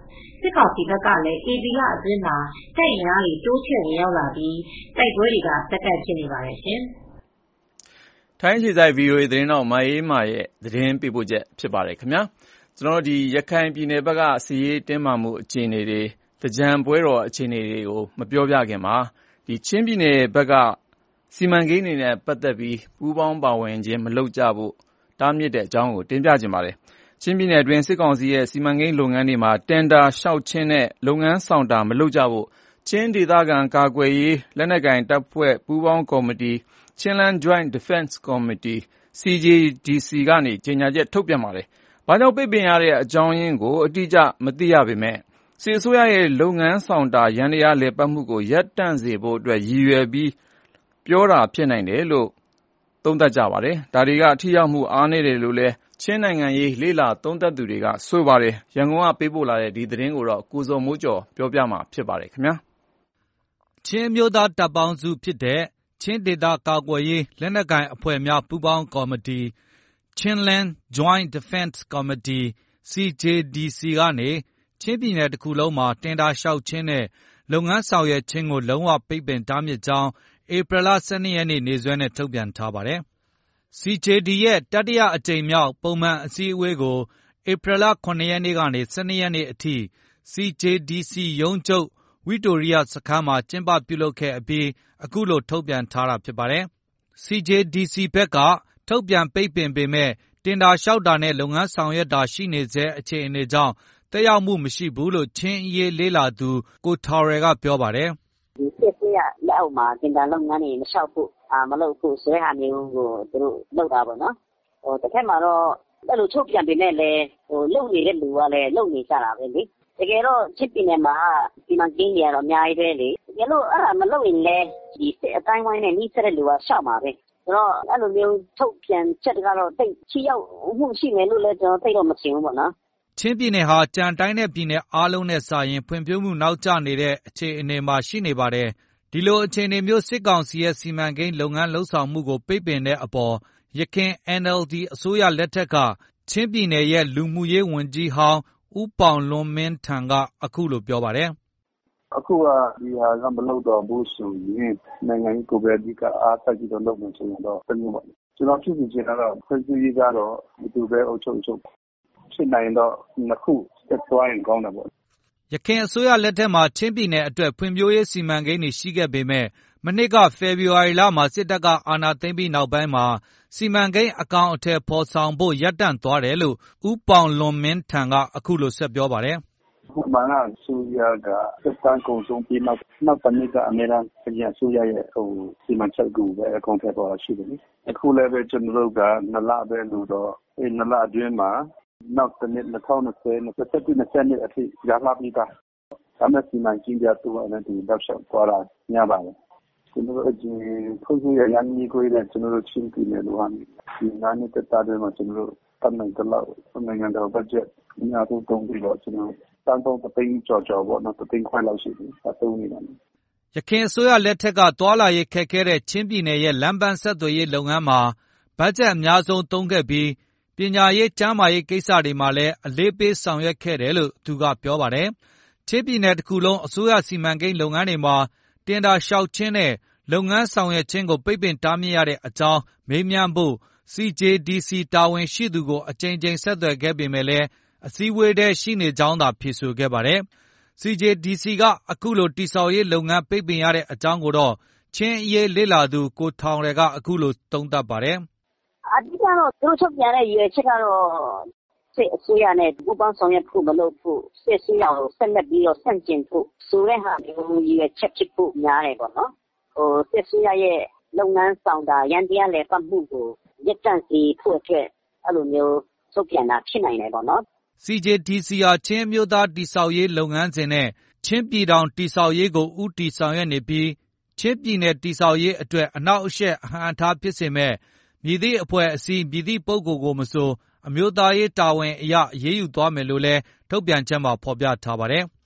စစ်ကောင်စီဘက်ကလည်းဧပြီလအတွင်းမှာတိုက်အင်အားတွေတိုးချဲ့ဝင်ရောက်လာပြီးတိုက်ပွဲတွေကဆက်တိုက်ဖြစ်နေပါတယ်ရှင်။ထိုင်းအခြေစိုက် ဗွီအိုအေသတင်းတော်မအေးမာရဲ့သတင်းပေးပို့ချက်ဖြစ်ပါတယ်ခင်ဗျာ။ကျွန်တော်တို့ဒီရခိုင်ပြည်နယ်ဘက်ကစီးရေးတင်းမာမှုအခြေအနေတွေတကြံပွဲတော်အခြေအနေတွေကိုမပြောပြခင်မှာဒီချင်းပြည်နယ်ဘက်ကစီမံကိန်းတွေနဲ့ပတ်သက်ပြီးပူးပေါင်းပါဝင်ခြင်းမလုပ်ကြဖို့တားမြစ်တဲ့အကြောင်းကိုတင်ပြခြင်းပါတယ်။ချင်းပြည်နယ်တွင်စစ်ကောင်စီရဲ့စီမံကိန်းလုပ်ငန်းတွေမှာတန်တာလျှောက်ခြင်းနဲ့လုပ်ငန်းဆောင်တာမလုပ်ကြဖို့ချင်းဒေသခံကာကွယ်ရေးလက်နက်ကိုင်တပ်ဖွဲ့ပူးပေါင်းကော်မတီ Chinland Joint Defense Committee စီ ဂျေ ဒီ စီ ကနေကြေညာချက်ထုတ်ပြန်ပါတယ်။ဘာကြောင့်ပိတ်ပင်ရတဲ့အကြောင်းရင်းကိုအတိအကျမသိရပေမဲ့စစ်အစိုးရရဲ့လုပ်ငန်းဆောင်တာရန်တရားလည်ပတ်မှုကိုရပ်တန့်စေဖို့အတွက်ရည်ရွယ်ပြီးပြောတာဖြစ်နိုင်တယ်လို့သုံးသပ်ကြပါတယ်။ဒါတွေကထိရောက်မှုအားနည်းတယ်လို့လည်းချင်းနိုင်ငံရေးလေ့လာသုံးသပ်သူတွေကဆိုပါတယ်။ရန်ကုန်ကပေးပို့လာတဲ့ဒီသတင်းကိုတော့ကိုဇော်မိုးကျော်ပြောပြမှာဖြစ်ပါတယ်ခင်ဗျာ။ချင်းမျိုးသားတပ်ပေါင်းစုဖြစ်တဲ့ချင်းဒေသကာကွယ်ရေးလက်နက်ကိုင်အဖွဲ့များပူးပေါင်းကော်မတီ Chinland Joint Defense Committee စီ ဂျေ ဒီ စီ ကနေချင်းပြည်နယ်တစ်ခုလုံးမှာတင်ဒါလျှောက်ခြင်းနဲ့လုပ်ငန်းဆောင်ရွက်ခြင်းကိုလုံးဝပိတ်ပင်တားမြစ်ကြောင်းဧပြီလ၁၂ရက်နေ့နေ့စွဲနဲ့ထုတ်ပြန်ထားပါတယ်။ စီ ဂျေ ဒီ ရဲ့တတိယအကြိမ်မြောက်ပုံမှန်အစည်းအဝေးကိုဧပြီလ၇ရက်နေ့ကနေ၁၂ရက်နေ့အထိ စီ ဂျေ ဒီ စီ ရုံးချုပ်ဝိတိုရိယစခန်းမှာကျင်းပပြုလုပ်ခဲ့အပြီးအခုလိုထုတ်ပြန်ထားတာဖြစ်ပါတယ်။ စီ ဂျေ ဒီ စီ ဘက်ကထုတ်ပြန်ပိတ်ပင်ပေမဲ့တင်ဒါလျှောက်တာနဲ့လုပ်ငန်းဆောင်ရွက်တာရှိနေဆဲအခြေအနေကြောင့်သက်ရောက်မှုမရှိဘူးလို့ချင်းအရေးလေ့လာသူကိုထော်ရယ်ကပြောပါတယ်။ဒီစစ်စစ်ရလက်အောက်မှာတင်ဒါလုပ်ငန်းတွေမလျှောက်ဖို့အာမလုပ်ဖို့ဆိုတဲ့ဟာမျိုးကိုသူတို့လုပ်တာပေါ့နော်။ဟိုတစ်ခါမှတော့အဲ့လိုထုတ်ပြန်ပေမဲ့လည်းဟိုလုပ်နေတဲ့လူကလည်းလုပ်နေကြတာပဲလေ။တကယ်တော့ချစ်ပြည်နယ်မှာဒီမှာကင်းရတော့အများကြီးပဲလေ။တကယ်လို့အဲ့ဒါမလုပ်ရင်လည်းဒီစစ်အတိုင်းဝိုင်းနဲ့နှိစက်တဲ့လူကရှောက်မှာပဲ။ဆိုတော့အဲ့လိုမျိုးထုတ်ပြန်ချက်ကတော့တိတ်ချီရောက်မှုရှိမယ်လို့လည်းကျွန်တော်သိတော့မထင်ဘူးပေါ့နော်။ချင်းပြည်နယ်ဟာကြံတိုင်းတဲ့ပြည်နယ်အားလုံးနဲ့စာရင်ဖွံ့ဖြိုးမှုနောက်ကျနေတဲ့အခြေအနေမှာရှိနေပါတယ်။ဒီလိုအခြေအနေမျိုးစစ်ကောင်စီရဲ့စီမံကိန်းလုပ်ငန်းလှုပ်ဆောင်မှုကိုပိတ်ပင်တဲ့အပေါ်ရခင် အန် အယ်လ် ဒီ အစိုးရလက်ထက်ကချင်းပြည်နယ်ရဲ့လူမှုရေးဝန်ကြီးဟောင်းဦးပေါင်လွန်မင်းထံကအခုလိုပြောပါတယ်။အခုကဒီဟာကမလုပ်တော့ဘူးဆိုရင်နိုင်ငံရေးကိုယ်ပဲအဓိကအားစိုက်ပြီးတော့လုပ်မယ်ဆိုရင်တော့တမျိုးပါ။ကျွန်တော်ဖြစ်စီချင်တာတော့ဖွဲ့စည်းရေးကတော့ဒီလိုပဲအုပ်ချုပ်ချုပ်ဖြစ်နိုင်တော့နှစ်ခုတက်သွားရင်ကောင်းတယ်ပေါ့။ရခိုင်အစိုးရလက်ထက်မှာချင်းပြည်နယ်အတွက်ဖွံ့ဖြိုးရေးစီမံကိန်းတွေရှိခဲ့ပေမဲ့မနှစ်ကဖေဖော်ဝါရီလမှာစစ်တပ်ကအာဏာသိမ်းပြီးနောက်ပိုင်းမှာစီမံကိန်းအကောင်အထည်ဖော်ဆောင်ဖို့ရပ်တန့်သွားတယ်လို့ဦးပေါင်လွန်မင်းထံကအခုလိုဆက်ပြောပါတယ်။ခုမှကဆူရကစက်တန်ကုန်ဆုံးပြီးနောက်နောက်တနေ့ကအများကြီးဆူရရဲ့ဟိုစီမံချက်ကူပဲအကောင်အထည်ပေါ်ရှိတယ်။အခုလည်းပဲကျွန်တော်တို့ကနလပဲလို့တော့အဲနလအတွင်းမှာနောက်တစ်နှစ်၂၀၂၀ ၂၁ ၂၂အထိရလာပြီးသား။ဒါမဲ့စီမံကိန်းကြတော့လည်းဒီတော့ဆက်သွားတာညပါတယ်။ကျွန်တော်တို့ဒီဖွံ့ဖြိုးရေးရန်ကြီးကိုလည်းကျွန်တော်တို့ချင်းပြည်နယ်လိုဟာဒီနာနဲ့တက်တာတွေမှာကျွန်တော်တို့တမန်တလောက်နိုင်ငံတော်ဘတ်ဂျက်အများဆုံးတုံးပြီးတော့ကျွန်တော်တန်တော့တသိန်းကျော်ကျော်ပေါ့နော်တသိန်းခွဲလောက်ရှိတယ်အသုံးနေတာရခင်အစိုးရလက်ထက်ကသွာလာရေးခက်ခဲတဲ့ချင်းပြည်နယ်ရဲ့လမ်းပန်းဆက်သွယ်ရေးလုပ်ငန်းမှာဘတ်ဂျက်အများဆုံးသုံးခဲ့ပြီးပညာရေးကျန်းမာရေးကိစ္စတွေမှာလည်းအလေးပေးဆောင်ရွက်ခဲ့တယ်လို့သူကပြောပါတယ်။ချင်းပြည်နယ်တစ်ခုလုံးအစိုးရစီမံကိန်းလုပ်ငန်းတွေမှာတင်ဒါလျှောက်ခြင်းနဲ့လုပ်ငန်းဆောင်ရွက်ခြင်းကိုပိတ်ပင်တားမြစ်ရတဲ့အကြောင်းမေးမြန်းဖို့ စီ ဂျေ ဒီ စီ တာဝန်ရှိသူကိုအကြိမ်ကြိမ်ဆက်သွယ်ခဲ့ပေမဲ့လည်းအစည်းအဝေးထဲရှိနေကြောင်းသာဖြေဆိုခဲ့ပါတယ်။ စီ ဂျေ ဒီ စီ ကအခုလိုတိဆောက်ရေးလုပ်ငန်းပိတ်ပင်ရတဲ့အကြောင်းကိုတော့ချင်းအရေးလေ့လာသူကိုထောင်ရယ်ကအခုလိုသုံးသပ်ပါတယ်။အဓိကတော့သူတို့ချုပ်ပြန်တဲ့ရည်ရွယ်ချက်ကတော့စစ်အစိုးရနဲ့ပူးပေါင်းဆောင်ရွက်ဖို့မလုပ်ဖို့စစ်အစိုးရကိုဆက်လက်ပြီးတော့ဆန့်ကျင်ဖို့ဆိုတဲ့ဟာမျိုးရည်ရွယ်ချက်ဖြစ်ဖို့များတယ်ပေါ့နော်။ဟိုစစ်အစိုးရရဲ့လုပ်ငန်းဆောင်တာရန်တရားလည်ပတ်မှုကိုရပ်တန့်စေဖို့အတွက်အဲ့လိုမျိုးချုပ်ပြန်တာဖြစ်နိုင်တယ်ပေါ့နော်။ စီ ဂျေ ဒီ စီ ဟာချင်းမျိုးသားတိဆောက်ရေးလုပ်ငန်းစဉ်နဲ့ချင်းပြည်ထောင်တိဆောက်ရေးကိုဦးတည်ဆောင်ရွက်နေပြီးချင်းပြည်နယ်တိဆောက်ရေးအတွက်အနောက်အရှက်အဟန့်အတားဖြစ်စေမဲ့မည်သည့်အဖွဲ့အစည်းမည်သည့်ပုဂ္ဂိုလ်ကိုမဆိုအမျိုးသားရေးတာဝန်အရအရေးယူသွားမယ်လို့လည်းထုတ်ပြန်ချက်မှာဖော်ပြထားပါတယ်။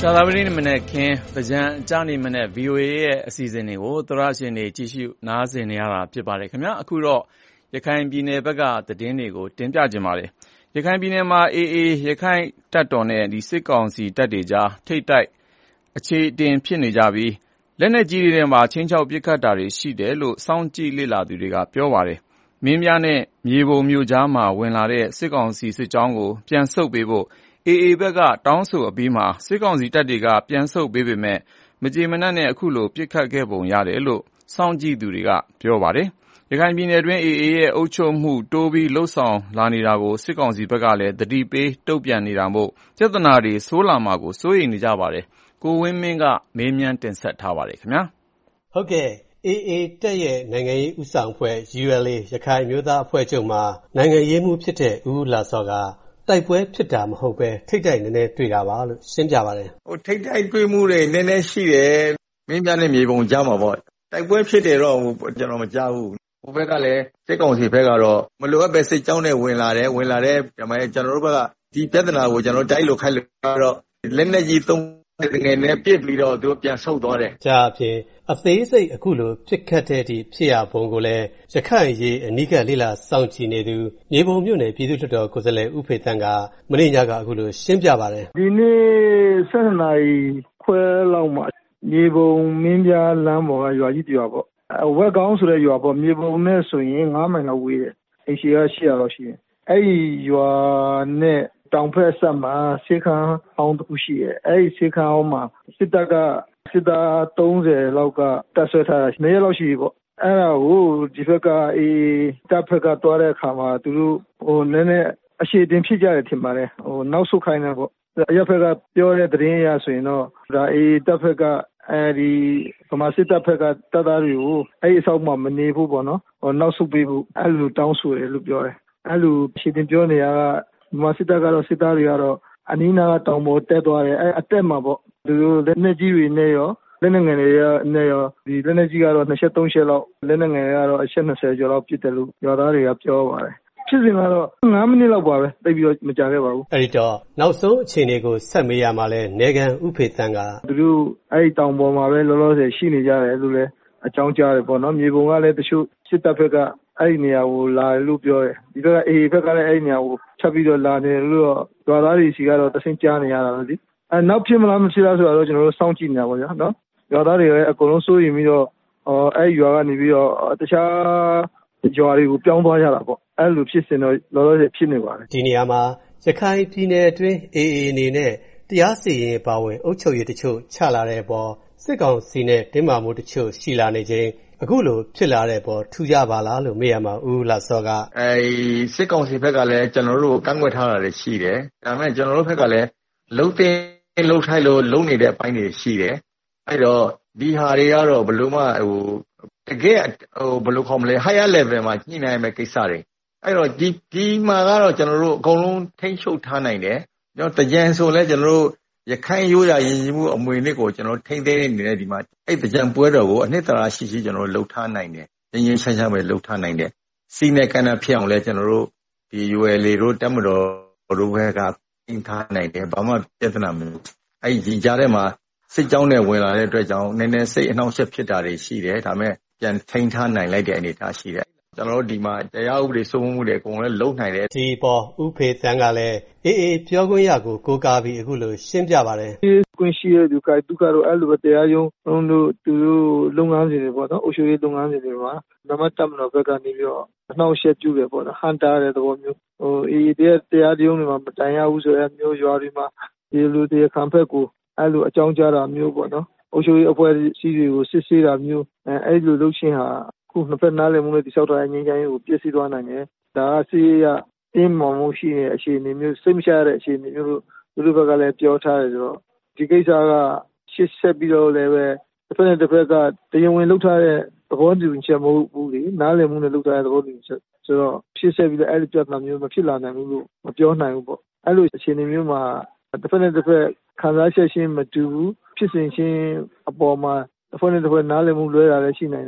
ကြာသပတေးနေ့မနက်ခင်းသင်္ကြန်အကျနေ့မနက် ဗွီအိုအေ ရဲ့အစီအစဉ်တွေကိုသောတရှင်တွေကြည့်ရှုနားဆင်နေရတာဖြစ်ပါတယ်ခင်ဗျာအခုတော့ရခိုင်ပြည်နယ်ဘက်ကသတင်းတွေကိုတင်ပြကြပါမယ်ရခိုင်ပြည်နယ်မှာ အေအေ ရခိုင်တပ်တော်နဲ့ဒီစစ်ကောင်စီတပ်တွေကြားထိပ်တိုက်အခြေတင်ဖြစ်နေကြပြီးလက်နက်ကြီးတွေနဲ့ပါချင်းချောက်ပစ်ခတ်တာတွေရှိတယ်လို့စောင့်ကြည့်လေ့လာသူတွေကပြောပါတယ်မင်းပြားနဲ့မြေပုံမြို့ကြားမှာဝင်လာတဲ့စစ်ကောင်စီစစ်ကြောင်းကိုပြန်ဆုတ်ပေးဖို့အေအေ ဘက်ကတောင်းဆိုအပြီးမှာစစ်ကောင်စီတပ်တွေကပြန်ဆုတ်ပေးပေမဲ့မကြေမနက်နဲ့အခုလိုပစ်ခတ်ခဲ့ပုံရတယ်လို့စောင့်ကြည့်သူတွေကပြောပါတယ်။ရခိုင်ပြည်နယ်တွင်း အေအေ ရဲ့အုပ်ချုပ်မှုတိုးပြီးလှုပ်ဆောင်လာနေတာကိုစစ်ကောင်စီဘက်ကလည်းသတိပေးတုံ့ပြန်နေတာမို့ပြဿနာတွေဆိုးလာမှာကိုစိုးရိမ်နေကြပါတယ်။ကိုဝင်းမင်းကမေးမြန်းတင်ဆက်ထားပါတယ်ခင်ဗျာ။ဟုတ်ကဲ့အေအေ တပ်ရဲ့နိုင်ငံရေးဥဆောင်အဖွဲ့ ယူအယ်အေ ရခိုင်မျိုးသားအဖွဲ့ချုပ်မှာနိုင်ငံရေးမှုဖြစ်တဲ့ဦးလာစောကတိုက်ပွဲဖြစ်တာမဟုတ်ပဲထိတ်တိုက်နည်းနည်းတွေ့တာပါလို့ရှင်းပြပါတယ်ဟိုထိတ်တိုက်တွေ့မှုတွေနည်းနည်းရှိတယ်မင်းပြနဲ့မြေပုံကြားမှာပေါ့တိုက်ပွဲဖြစ်တယ်တော့ကျွန်တော်မကြားဘူးဟိုဘက်ကလည်းစစ်ကောင်စီဘက်ကတော့မလိုအပ်ပဲစစ်ကြောင်းနဲ့ဝင်လာတယ်ဝင်လာတဲ့ဒါမှကျွန်တော်တို့ဘက်ကဒီပြဿနာကိုကျွန်တော်တိုက်လို့ခိုက်လို့တော့လက်နက်ကြီးသုံးငယ်နဲ့ပြစ်ပြီးတော့သူပြန်ဆုတ်သွားတယ်ကြာအဖြစ်အသေးစိတ်အခုလိုဖြစ်ခတ်တဲ့အထိဖြစ်ရပုံကိုလည်းရခိုင်ရေးအနိကလိလာစောင့်ကြည့်နေသူမြေပုံမြို့နယ်ပြည်သူ့လွှတ်တော်ကိုယ်စားလှယ်ဦးဖေတန်းကမနေ့ညကအခုလိုရှင်းပြပါတယ်ဒီနေ့ဆယ်နာရီခွဲလောက်မှာမြေပုံမင်းပြားလမ်းပေါ်ကရွာကြီးတရွာပေါ့ဝက်ကောင်းဆိုတဲ့ရွာပေါ့မြေပုံနဲ့ဆိုရင်ငါးမိုင်လောက်ဝေးတယ်အိမ်ရှိရရှိရတော့ရှိတယ်အဲ့ဒီရွာနဲ့တောင်ဖက်ဆက်မှာစေခန်းအောင်တစ်ခုရှိတယ်အဲ့ဒီစေခန်းအောင်မှာစစ်တပ်ကစစ်သားသုံးဆယ်လောက်ကတပ်ဆွဲထားတာနှစ်ရက်လောက်ရှိပြီပေါ့အဲ့ဒါကိုဒီဘက်ကအေးတပ်ဖက်ကတွားတဲ့အခါမှာသူတို့ဟိုနည်းနည်းအရှိတင်ဖြစ်ကြတယ်ထင်ပါတယ်ဟိုနောက်ဆုတ်ခိုင်းတယ်ပေါ့အရက်ဖက်ကပြောတဲ့သတင်းအရဆိုရင်တော့ဒါအေးတပ်ဖက်ကအဲဒီဗမာစစ်တပ်ဖက်ကတပ်သားတွေကိုအဲ့ဒီအဆောက်မှာမနေဖို့ပေါ့နော်ဟိုနောက်ဆုတ်ပေးဖို့အဲ့လိုတောင်းဆိုတယ်လို့ပြောတယ်အဲ့လိုရှင်းတင်ပြောနေရကဗမာစစ်တပ်ကတော့စစ်သားတွေကတော့အနီးနားတောင်ပေါ်တက်သွားတယ်အဲ့အတက်မှာပေါ့သူတို့လက်နက်ကြီးတွေနဲ့ရောလက်နက်ငယ်တွေနဲ့ရောဒီလက်နက်ကြီးကတော့နှစ်ချက်သုံးချက်လောက်လက်နက်ငယ်တွေကတော့အချက်20ကျော်လောက်ပြစ်တယ်လို့ရွာသားတွေကပြောပါတယ်ဖြစ်စဉ်ကတော့ငါးမိနစ်လောက်ပါပဲတိတ်ပြီးတော့မကြာခဲ့ပါဘူးအဲ့ဒီတော့နောက်ဆုံးအခြေအနေကိုဆက်မေးရမှာလဲနေကန်ဥဖေတန်းကသူတို့အဲ့ဒီတောင်ပေါ်မှာပဲလောလောဆယ်ရှိနေကြတယ်လို့လဲအကြောင်းကြားတယ်ပေါ့နော်မြေပုံကလည်းတချို့စစ်တပ်ဘက်ကအဲ့ဒီနေရာကိုလာတယ်လို့ပြောတယ်ဒီဘက်ကအေးဘက်ကလည်းအဲ့ဒီနေရာကိုချက်ပြီးတော့လာတယ်လို့တော့ရွာသားတွေစီကတော့တဆင့်ကြားနေရတာပဲဒီအဲနောက်ဖြစ်မလားမဖြစ်လားဆိုတော့ကျွန်တော်တို့စောင့်ကြည့်နေတာပေါ့ဗျာနော်ရွာသားတွေလည်းအကုန်လုံးစိုးရိမ်ပြီးတော့အဲ့ဒီရွာကနေပြီးတော့တခြားရွာတွေကိုပြောင်းသွားကြတာပေါ့အဲ့လိုဖြစ်စဉ်တော့လောလောဆယ်ဖြစ်နေပါတယ်ဒီနေရာမှာရခိုင်ပြည်နယ်အတွင်းအေအေအနေနဲ့တရားစီရင်ပါဝင်အုပ်ချုပ်ရေးတချို့ချလာတဲ့အပေါ်စစ်ကောင်စီနဲ့တင်းမာမှုတချို့ရှိလာနေခြင်းအခုလိုဖြစ်လာတဲ့ပေါ်ထူးကြပါလားလို့မေးရမှာဦးလာစောကအဲစစ်ကောင်စီဘက်ကလည်းကျွန်တော်တို့ကန့်ကွက်ထားတာတွေရှိတယ်ဒါပေမဲ့ကျွန်တော်တို့ဘက်ကလည်းလုံးသိလှုပ်ထိုက်လို့လုံနေတဲ့အပိုင်းတွေရှိတယ်အဲ့တော့ဒီဟာတွေကတော့ဘယ်လိုမှဟိုတကယ်ဟိုဘယ်လိုခေါ်မလဲ higher level မှာညှိနှိုင်းမယ့်ကိစ္စတွေအဲ့တော့ဒီဒီမှာကတော့ကျွန်တော်တို့အကုန်လုံးထိန်းချုပ်ထားနိုင်တယ်ကျွန်တော်တကြံဆိုလဲကျွန်တော်တို့ရခိုင်ရိုးရာယဉ်ကျေးမှုအမွေအနှစ်ကိုကျွန်တော်ထိန်းသိမ်းနေတဲ့ဒီမှာအဲ့တကြံပွဲတော်ကိုအနှစ်သာရရှိရှိကျွန်တော်တို့လှုပ်ထားနိုင်တယ်ရင်းရင်းချမ်းချမ်းပဲလှုပ်ထားနိုင်တယ်စီနဲ့ကဏ္ဍဖြစ်အောင်လဲကျွန်တော်တို့ဒီ ယူအယ်အေ တို့တက်မတော်တို့ဘက်ကထိန်းထားနိုင်တယ်ဘာမှပြဿနာမရှိအဲ့ဒီကြားထဲမှာစစ်ကြောင်းနဲ့ဝင်လာတဲ့အတွက်ကြောင့်နည်းနည်းစိတ်အနှောင့်အယှက်ဖြစ်တာတွေရှိတယ်ဒါပေမဲ့ပြန်ထိန်းထားနိုင်လိုက်တဲ့အနေအထားရှိတယ်ကျွန်တော်တို့ဒီမှာတရားဥပဒေစိုးမိုးမှုတွေအကုန်လုံးလုံနိုင်တယ်ဒီပေါ်ဥဖေသန်းကလည်းအေးအေးပြောခွင့်ရကိုကိုးကားပြီးအခုလိုရှင်းပြပါတယ်ဒီကွင်းရှိတဲ့သူကသူကတော့အဲ့လိုပဲတရားရုံးတို့သူတို့လုပ်ငန်းစဉ်တွေပေါ့နော်အုပ်ချုပ်ရေးလုပ်ငန်းစဉ်တွေမှာနမတ်တမတော်ဘက်ကနေပြီးတော့အနှောင့်အယှက်ပြုတယ်ပေါ့နော်ဟန်တာတဲ့သဘောမျိုးဟိုအေးတရားတရားရုံးတွေမှာမတိုင်ရဘူးဆိုရမျိုးရွာတွေမှာဒီလိုတရားခံဖက်ကိုအဲ့လိုအကြောင်းကြားတာမျိုးပေါ့နော်အုပ်ချုပ်ရေးအဖွဲ့အစည်းတွေကိုစစ်ဆေးတာမျိုးအဲအဲ့လိုလုပ်ချင်းဟာခုနှစ်ဖက်နားလည်မှုနဲ့တိစောက်ထားတဲ့ငြိမ်းချမ်းရေးကိုပြည့်စည်သွားနိုင်တယ်ဒါကစီးရတင်းမောင်မှုရှိတဲ့အခြေအနေမျိုးစိတ်မချရတဲ့အခြေအနေမျိုးတို့သူတို့ဘက်ကလည်းပြောထားတယ်ဆိုတော့ဒီကိစ္စကရှစ်ဆက်ပြီးတော့လည်းပဲတစ်ဖက်နဲ့တစ်ဖက်ကတရားဝင်လုပ်ထားတဲ့သဘောတူညီချက်မဟုတ်ဘူးလေနားလည်မှုနဲ့လုပ်ထားတဲ့သဘောတူညီချက်ဆိုတော့ရှစ်ဆက်ပြီးတော့အဲ့ဒီပြဿနာမျိုးမဖြစ်လာနိုင်ဘူးလို့မပြောနိုင်ဘူးပေါ့အဲ့လိုအခြေအနေမျိုးမှာတစ်ဖက်နဲ့တစ်ဖက်ခံစားချက်ချင်းမတူဘူးဖြစ်စဉ်ချင်းအပေါ်မှာတစ်ဖက်နဲ့တစ်ဖက်နားလည်မှုလွဲတာလည်းရှိနိုင်တယ်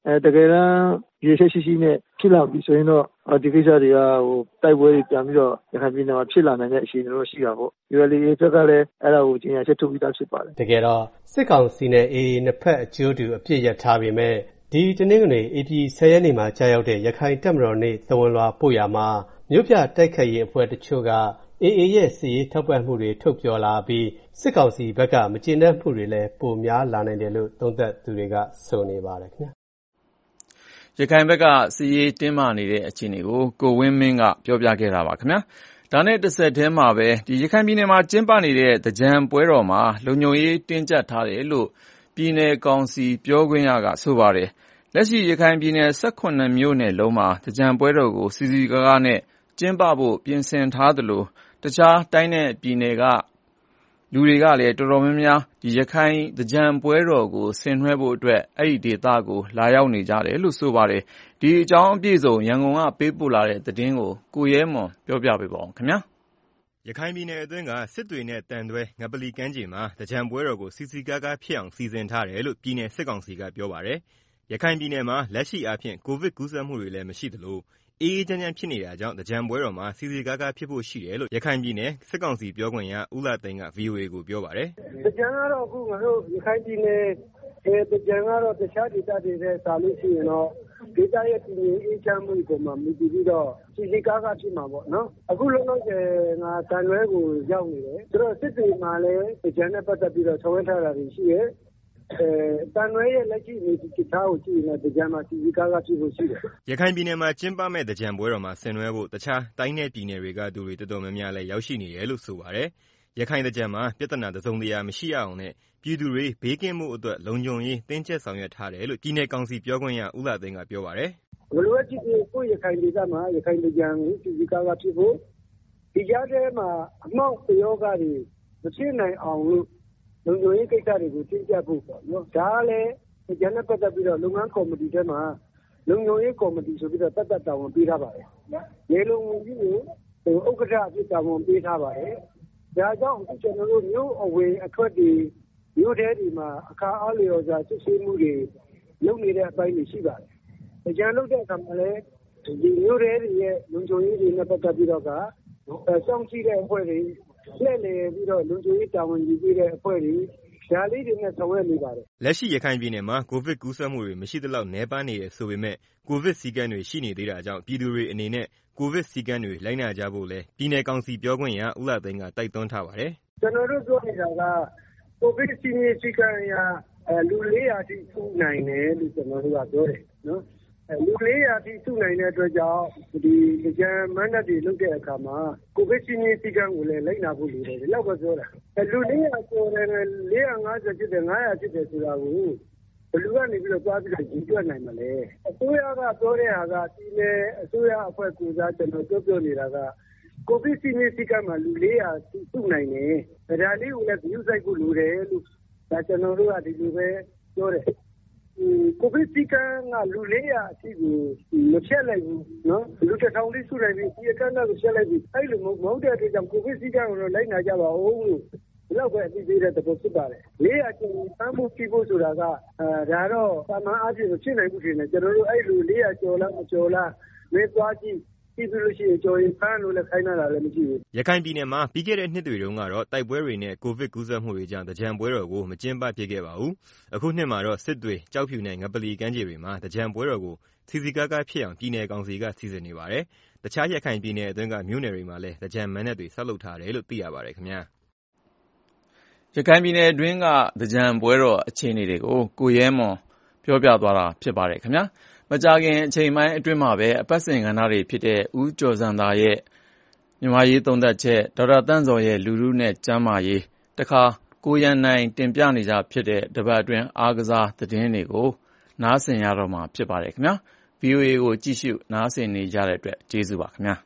အဲတကယ်တမ်းရေချက်ရှိရှိနဲ့ဖြစ်လာပြီဆိုရင်တော့ဒီကိစ္စတွေကဟိုတိုက်ပွဲတွေပြန်ပြီးတော့ရခိုင်ပြည်နယ်မှာဖြစ်လာနိုင်တဲ့အခြေအနေတော့ရှိတာပေါ့ U L A ဘက်ကလည်းအဲ့ဒါကိုကြေညာချက်ထုတ်ပြီးသားဖြစ်ပါတယ်တကယ်တော့စစ်ကောင်စီနဲ့ A A နှစ်ဖက်အကျိုးတူအပြစ်ရထားပေမဲ့ဒီတနင်္ဂနွေဧပြီဆယ်ရက်နေ့မှာကြာရောက်တဲ့ရခိုင်တပ်မတော်နေ့သဝန်လွှာပို့ရမှာမြို့ပြတိုက်ခိုက်ရေးအဖွဲ့တချို့က A A ရဲ့စီရေးထောက်ပံ့မှုတွေထုတ်ပြောလာပြီးစစ်ကောင်စီဘက်ကမကျေနပ်မှုတွေလည်းပိုများလာနိုင်တယ်လို့သုံးသပ်သူတွေကဆိုနေပါတယ်ခင်ဗျာရခိုင်ဘက်ကစီရေးတင်းမာနေတဲ့အခြေအနေကိုကိုဝင်းမင်းကပြောပြခဲ့တာပါခင်ဗျာဒါနဲ့တစ်ဆက်တည်းမှာပဲဒီရခိုင်ပြည်နယ်မှာကျင်းပနေတဲ့သကြံပွဲတော်မှာလုံခြုံရေးတင်းကျပ်ထားတယ်လို့ပြည်နယ်ကောင်စီပြောခွင့်ရကဆိုပါတယ်လက်ရှိရခိုင်ပြည်နယ်၁၇မြို့နယ်လုံးမှာသကြံပွဲတော်ကိုစီစီကားကားနဲ့ကျင်းပဖို့ပြင်ဆင်ထားသလိုတခြားတိုင်းနဲ့ပြည်နယ်ကလူတွေကလည်းတော်တော်များများဒီရခိုင်သကြံပွဲတော်ကိုဆင်နွှဲဖို့အတွက်အဲ့ဒီဒေသကိုလာရောက်နေကြတယ်လို့ဆိုပါတယ်ဒီအကြောင်းအပြည့်စုံရန်ကုန်ကပေးပို့လာတဲ့သတင်းကိုကိုရဲမွန်ပြောပြပေးပါဦးခင်ဗျာရခိုင်ပြည်နယ်အတွင်းကစစ်တွေနဲ့တန်တွဲငပလီကမ်းခြေမှာသကြံပွဲတော်ကိုစီစီကားကားဖြစ်အောင်စီစဉ်ထားတယ်လို့ပြည်နယ်စစ်ကောင်စီကပြောပါတယ်ရခိုင်ပြည်နယ်မှာလက်ရှိအားဖြင့်ကိုဗစ်ကူးစက်မှုတွေလည်းမရှိသလိုအေးအေးချမ်းချမ်းဖြစ်နေတာကြောင့်သကြံပွဲတော်မှာစီစီကားကားဖြစ်ဖို့ရှိတယ်လို့ရခိုင်ပြည်နယ်စစ်ကောင်စီပြောခွင့်ရဦးလှသိန်းက ဗွီအိုအေကိုပြောပါတယ်သကြံကတော့အခုငါတို့ရခိုင်ပြည်နယ်အဲသကြံကတော့တခြားဒေသတွေနဲ့စာလို့ရှိရင်တော့ဒေသရဲ့ပြည်နယ်အေးချမ်းမှုကိုမှမြည်ပြီးတော့စီစီကားကားဖြစ်မှာပေါ့နော်အခုလုံးလုံးကျငါတန်လွဲကိုရောက်နေတယ်ဆိုတော့စစ်တွေမှာလည်းသကြံနဲ့ပတ်သက်ပြီးတော့ဆောင်ရွက်ထားတာတွေရှိတယ်အဲတန်ရွဲရဲ့လက်ရှိနေဒီကိထားကိုကြည့်ရင်လည်းကြံမှာစီစီကားကားဖြစ်ဖို့ရှိတယ်ရခိုင်ပြည်နယ်မှာကျင်းပမဲ့ကြံပွဲတော်မှာဆင်နွှဲဖို့တခြားတိုင်းနယ်ပြည်နယ်တွေကသူတွေတော်တော်များများလည်းရောက်ရှိနေတယ်လို့ဆိုပါတယ်ရခိုင်ကြံမှာပြဿနာတစုံတရာမရှိရအောင်နဲ့ပြည်သူတွေဘေးကင်းမှုအတွက်လုံခြုံရေးတင်းကျပ်ဆောင်ရွက်ထားတယ်လို့ပြည်နယ်ကောင်စီပြောခွင့်ရဦးလှသိန်းကပြောပါတယ်ဘလိုအကြည့်ကိုရခိုင်ဒေသမှာရခိုင်ကြံကိုစီစီကားကားဖြစ်ဖို့ဒီကြားထဲမှာအမောက်ပယောဂတွေမဖြစ်နိုင်အောင်လို့လုံခြုံရေးကိစ္စတွေကိုတင်းကျပ်ဖို့ပေါ့နော်ဒါကလည်းကျန်တဲ့ပတ်သက်ပြီးတော့လုပ်ငန်းကော်မတီထဲမှာလုံခြုံရေးကော်မတီဆိုပြီးတော့တက်တက်တာဝန်ပေးထားပါတယ်ရေလုံဝန်ကြီးကိုဥက္ကဋ္ဌအဖြစ်တာဝန်ပေးထားပါတယ်ဒါကြောင့်ကျွန်တော်တို့မျိုးအဝေးအထွက်တွေမျိုးတဲတွေမှာအခါအားလျော်စွာစစ်ဆေးမှုတွေလုပ်နေတဲ့အပိုင်းတွေရှိပါတယ်ကြံလုပ်တဲ့အခါမှာလည်းဒီမျိုးတဲတွေရဲ့လုံခြုံရေးတွေနဲ့ပတ်သက်ပြီးတော့ကစောင့်ကြည့်တဲ့အဖွဲ့တွေလှည့်လည်ပြီးတော့လုံခြုံရေးတာဝန်ယူပေးတဲ့အဖွဲ့တွေဒါလေးတွေနဲ့ဆောင်ရွက်နေပါတယ်လက်ရှိရခိုင်ပြည်နယ်မှာကိုဗစ်ကူးစက်မှုတွေမရှိသလောက်နည်းပါးနေတယ်ဆိုပေမဲ့ကိုဗစ်စည်းကမ်းတွေရှိနေသေးတာကြောင့်ပြည်သူတွေအနေနဲ့ကိုဗစ်စည်းကမ်းတွေလိုက်နာကြဖို့လဲပြည်နယ်ကောင်စီပြောခွင့်ရဦးလှသိန်းကတိုက်တွန်းထားပါတယ်ကျွန်တော်တို့ပြောနေတာကကိုဗစ်စည်းမျဉ်းစည်းကမ်းအရလူလေးရာထိထူနိုင်တယ်လို့ကျွန်တော်တို့ကပြောတယ်နော်လူလေးရာထိထူနိုင်တဲ့အတွက်ကြောင့်ဒီကြံမန္တတွေလုပ်တဲ့အခါမှာကိုဗစ်စည်းမျဉ်းစည်းကမ်းကိုလည်းလိုက်နာဖို့လိုတယ်ဒီလောက်ပဲပြောတာလူလေးရာကျော်တယ်လေးရာငါးဆယ်ဖြစ်တယ်ငါးရာဖြစ်တယ်ဆိုတာကိုဘယ်လိုကနေပြီးတော့သွားပြီးတော့ကြီးတွက်နိုင်မလဲအစိုးရကပြောတဲ့ဟာကဒီလေအစိုးရအဖွဲ့ကိုစားကျွန်တော်ပြောပြောနေတာကကိုဗစ်စည်းမျဉ်းစည်းကမ်းမှာလူလေးရာထူနိုင်တယ်ဒါလေးကိုလည်း view site ကိုလိုတယ်လို့ဒါကျွန်တော်တို့ကဒီလိုပဲပြောတယ်ကိုဗစ်စည်းကမ်းကလူလေးရာအထိကိုမဖြတ်လိုက်ဘူးနော်လူတစ်ထောင်လေးစုလိုက်ပြီးဒီအခန်းကကိုဖြတ်လိုက်ပြီးအဲ့လိုမဟုတ်တဲ့အတွက်ကြောင့်ကိုဗစ်စည်းကမ်းကိုလိုက်နာကြပါဦးလို့ဒီလောက်ပဲအသိပေးတဲ့သဘောဖြစ်ပါတယ်လေးရာကျန်တမ်းဖို့ပြီးဖို့ဆိုတာကအဲဒါတော့သာမန်အားဖြင့်မဖြစ်နိုင်ဘူးထင်တယ်ကျွန်တော်တို့အဲ့လိုလေးရာကျော်လားမကျော်လားမင်းသွားကြည့်ပြီးလို့ရှိရင်ကျော်ရင်ဖမ်းလို့လည်းခိုင်းတာလည်းမရှိဘူးရခိုင်ပြည်နယ်မှာပြီးခဲ့တဲ့နှစ်တွေတုန်းကတော့တိုက်ပွဲတွေနဲ့ကိုဗစ်ကူးစက်မှုတွေကြောင့်ကြံပွဲတော်ကိုမကျင်းပဖြစ်ခဲ့ပါဘူးအခုနှစ်မှာတော့စစ်တွေကြောက်ဖြူနဲ့ငပလီကမ်းခြေတွေမှာကြံပွဲတော်ကိုစီစီကားကားဖြစ်အောင်ပြည်နယ်ကောင်စီကစီစဉ်နေပါတယ်တခြားရခိုင်ပြည်နယ်အတွင်းကမြို့နယ်တွေမှာလည်းကြံမန်းနဲ့တွေဆောက်လုပ်ထားတယ်လို့သိရပါတယ်ခင်ဗျာရခိုင်ပြည်နယ်အတွင်းကသကြံပွဲတော်အခြေအနေတွေကိုကိုရဲမွန်ပြောပြသွားတာဖြစ်ပါတယ်ခင်ဗျာမကြာခင်အချိန်ပိုင်းအတွင်းမှာပဲအပတ်စဉ်ကဏ္ဍတွေဖြစ်တဲ့ဦးကျော်စံသာရဲ့မြန်မာရေးသုံးသပ်ချက်ဒေါက်တာတန့်စော်ရဲ့လူထုနဲ့ကျန်းမာရေးတခါကိုရန်နိုင်တင်ပြနေကြဖြစ်တဲ့တပတ်အတွင်းအားကစားသတင်းတွေကိုနားဆင်ရတော့မှာဖြစ်ပါတယ်ခင်ဗျာ ဗီအိုအေ ကိုကြည့်ရှုနားဆင်နေကြတဲ့အတွက်ကျေးဇူးပါခင်ဗျာ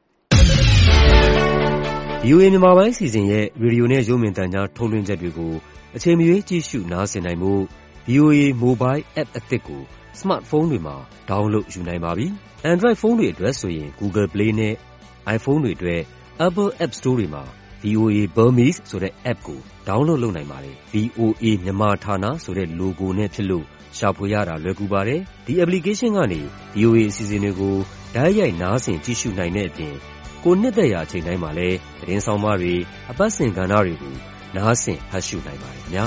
ဗီအိုအေ မြန်မာပိုင်းစီစဉ်ရဲ့ရေဒီယိုနဲ့ရုပ်မြင်သံကြားထုတ်လွှင့်ချက်တွေကိုအချိန်မရွေးကြည့်ရှုနားဆင်နိုင်ဖို့ ဗီအိုအေ Mobile App အသစ်ကိုစမတ်ဖုန်းတွေမှာ download ယူနိုင်ပါပြီ။ Android ဖုန်းတွေအတွက်ဆိုရင် Google Play နဲ့ iPhone တွေအတွက် Apple App Store တွေမှာဗွီအိုအေ Burmese ဆိုတဲ့ app ကို download လုပ်နိုင်ပါတယ်။ ဗွီအိုအေ မြန်မာဌာနဆိုတဲ့ logo နဲ့ဖြစ်လို့ရှာဖွေရတာလွယ်ကူပါတယ်။ ဒီ application ကနေ ဗွီအိုအေ အစီအစဉ်တွေကိုတိုက်ရိုက်နားဆင်ကြည့်ရှုနိုင်တဲ့အပြင်ကိုယ်နှစ်သက်ရာအချိန်တိုင်းမှာလည်းသတင်းဆောင်မတွေအပတ်စဉ်ကဏ္ဍတွေကိုနားဆင်ဖတ်ရှုနိုင်ပါတယ်ခင်ဗျာ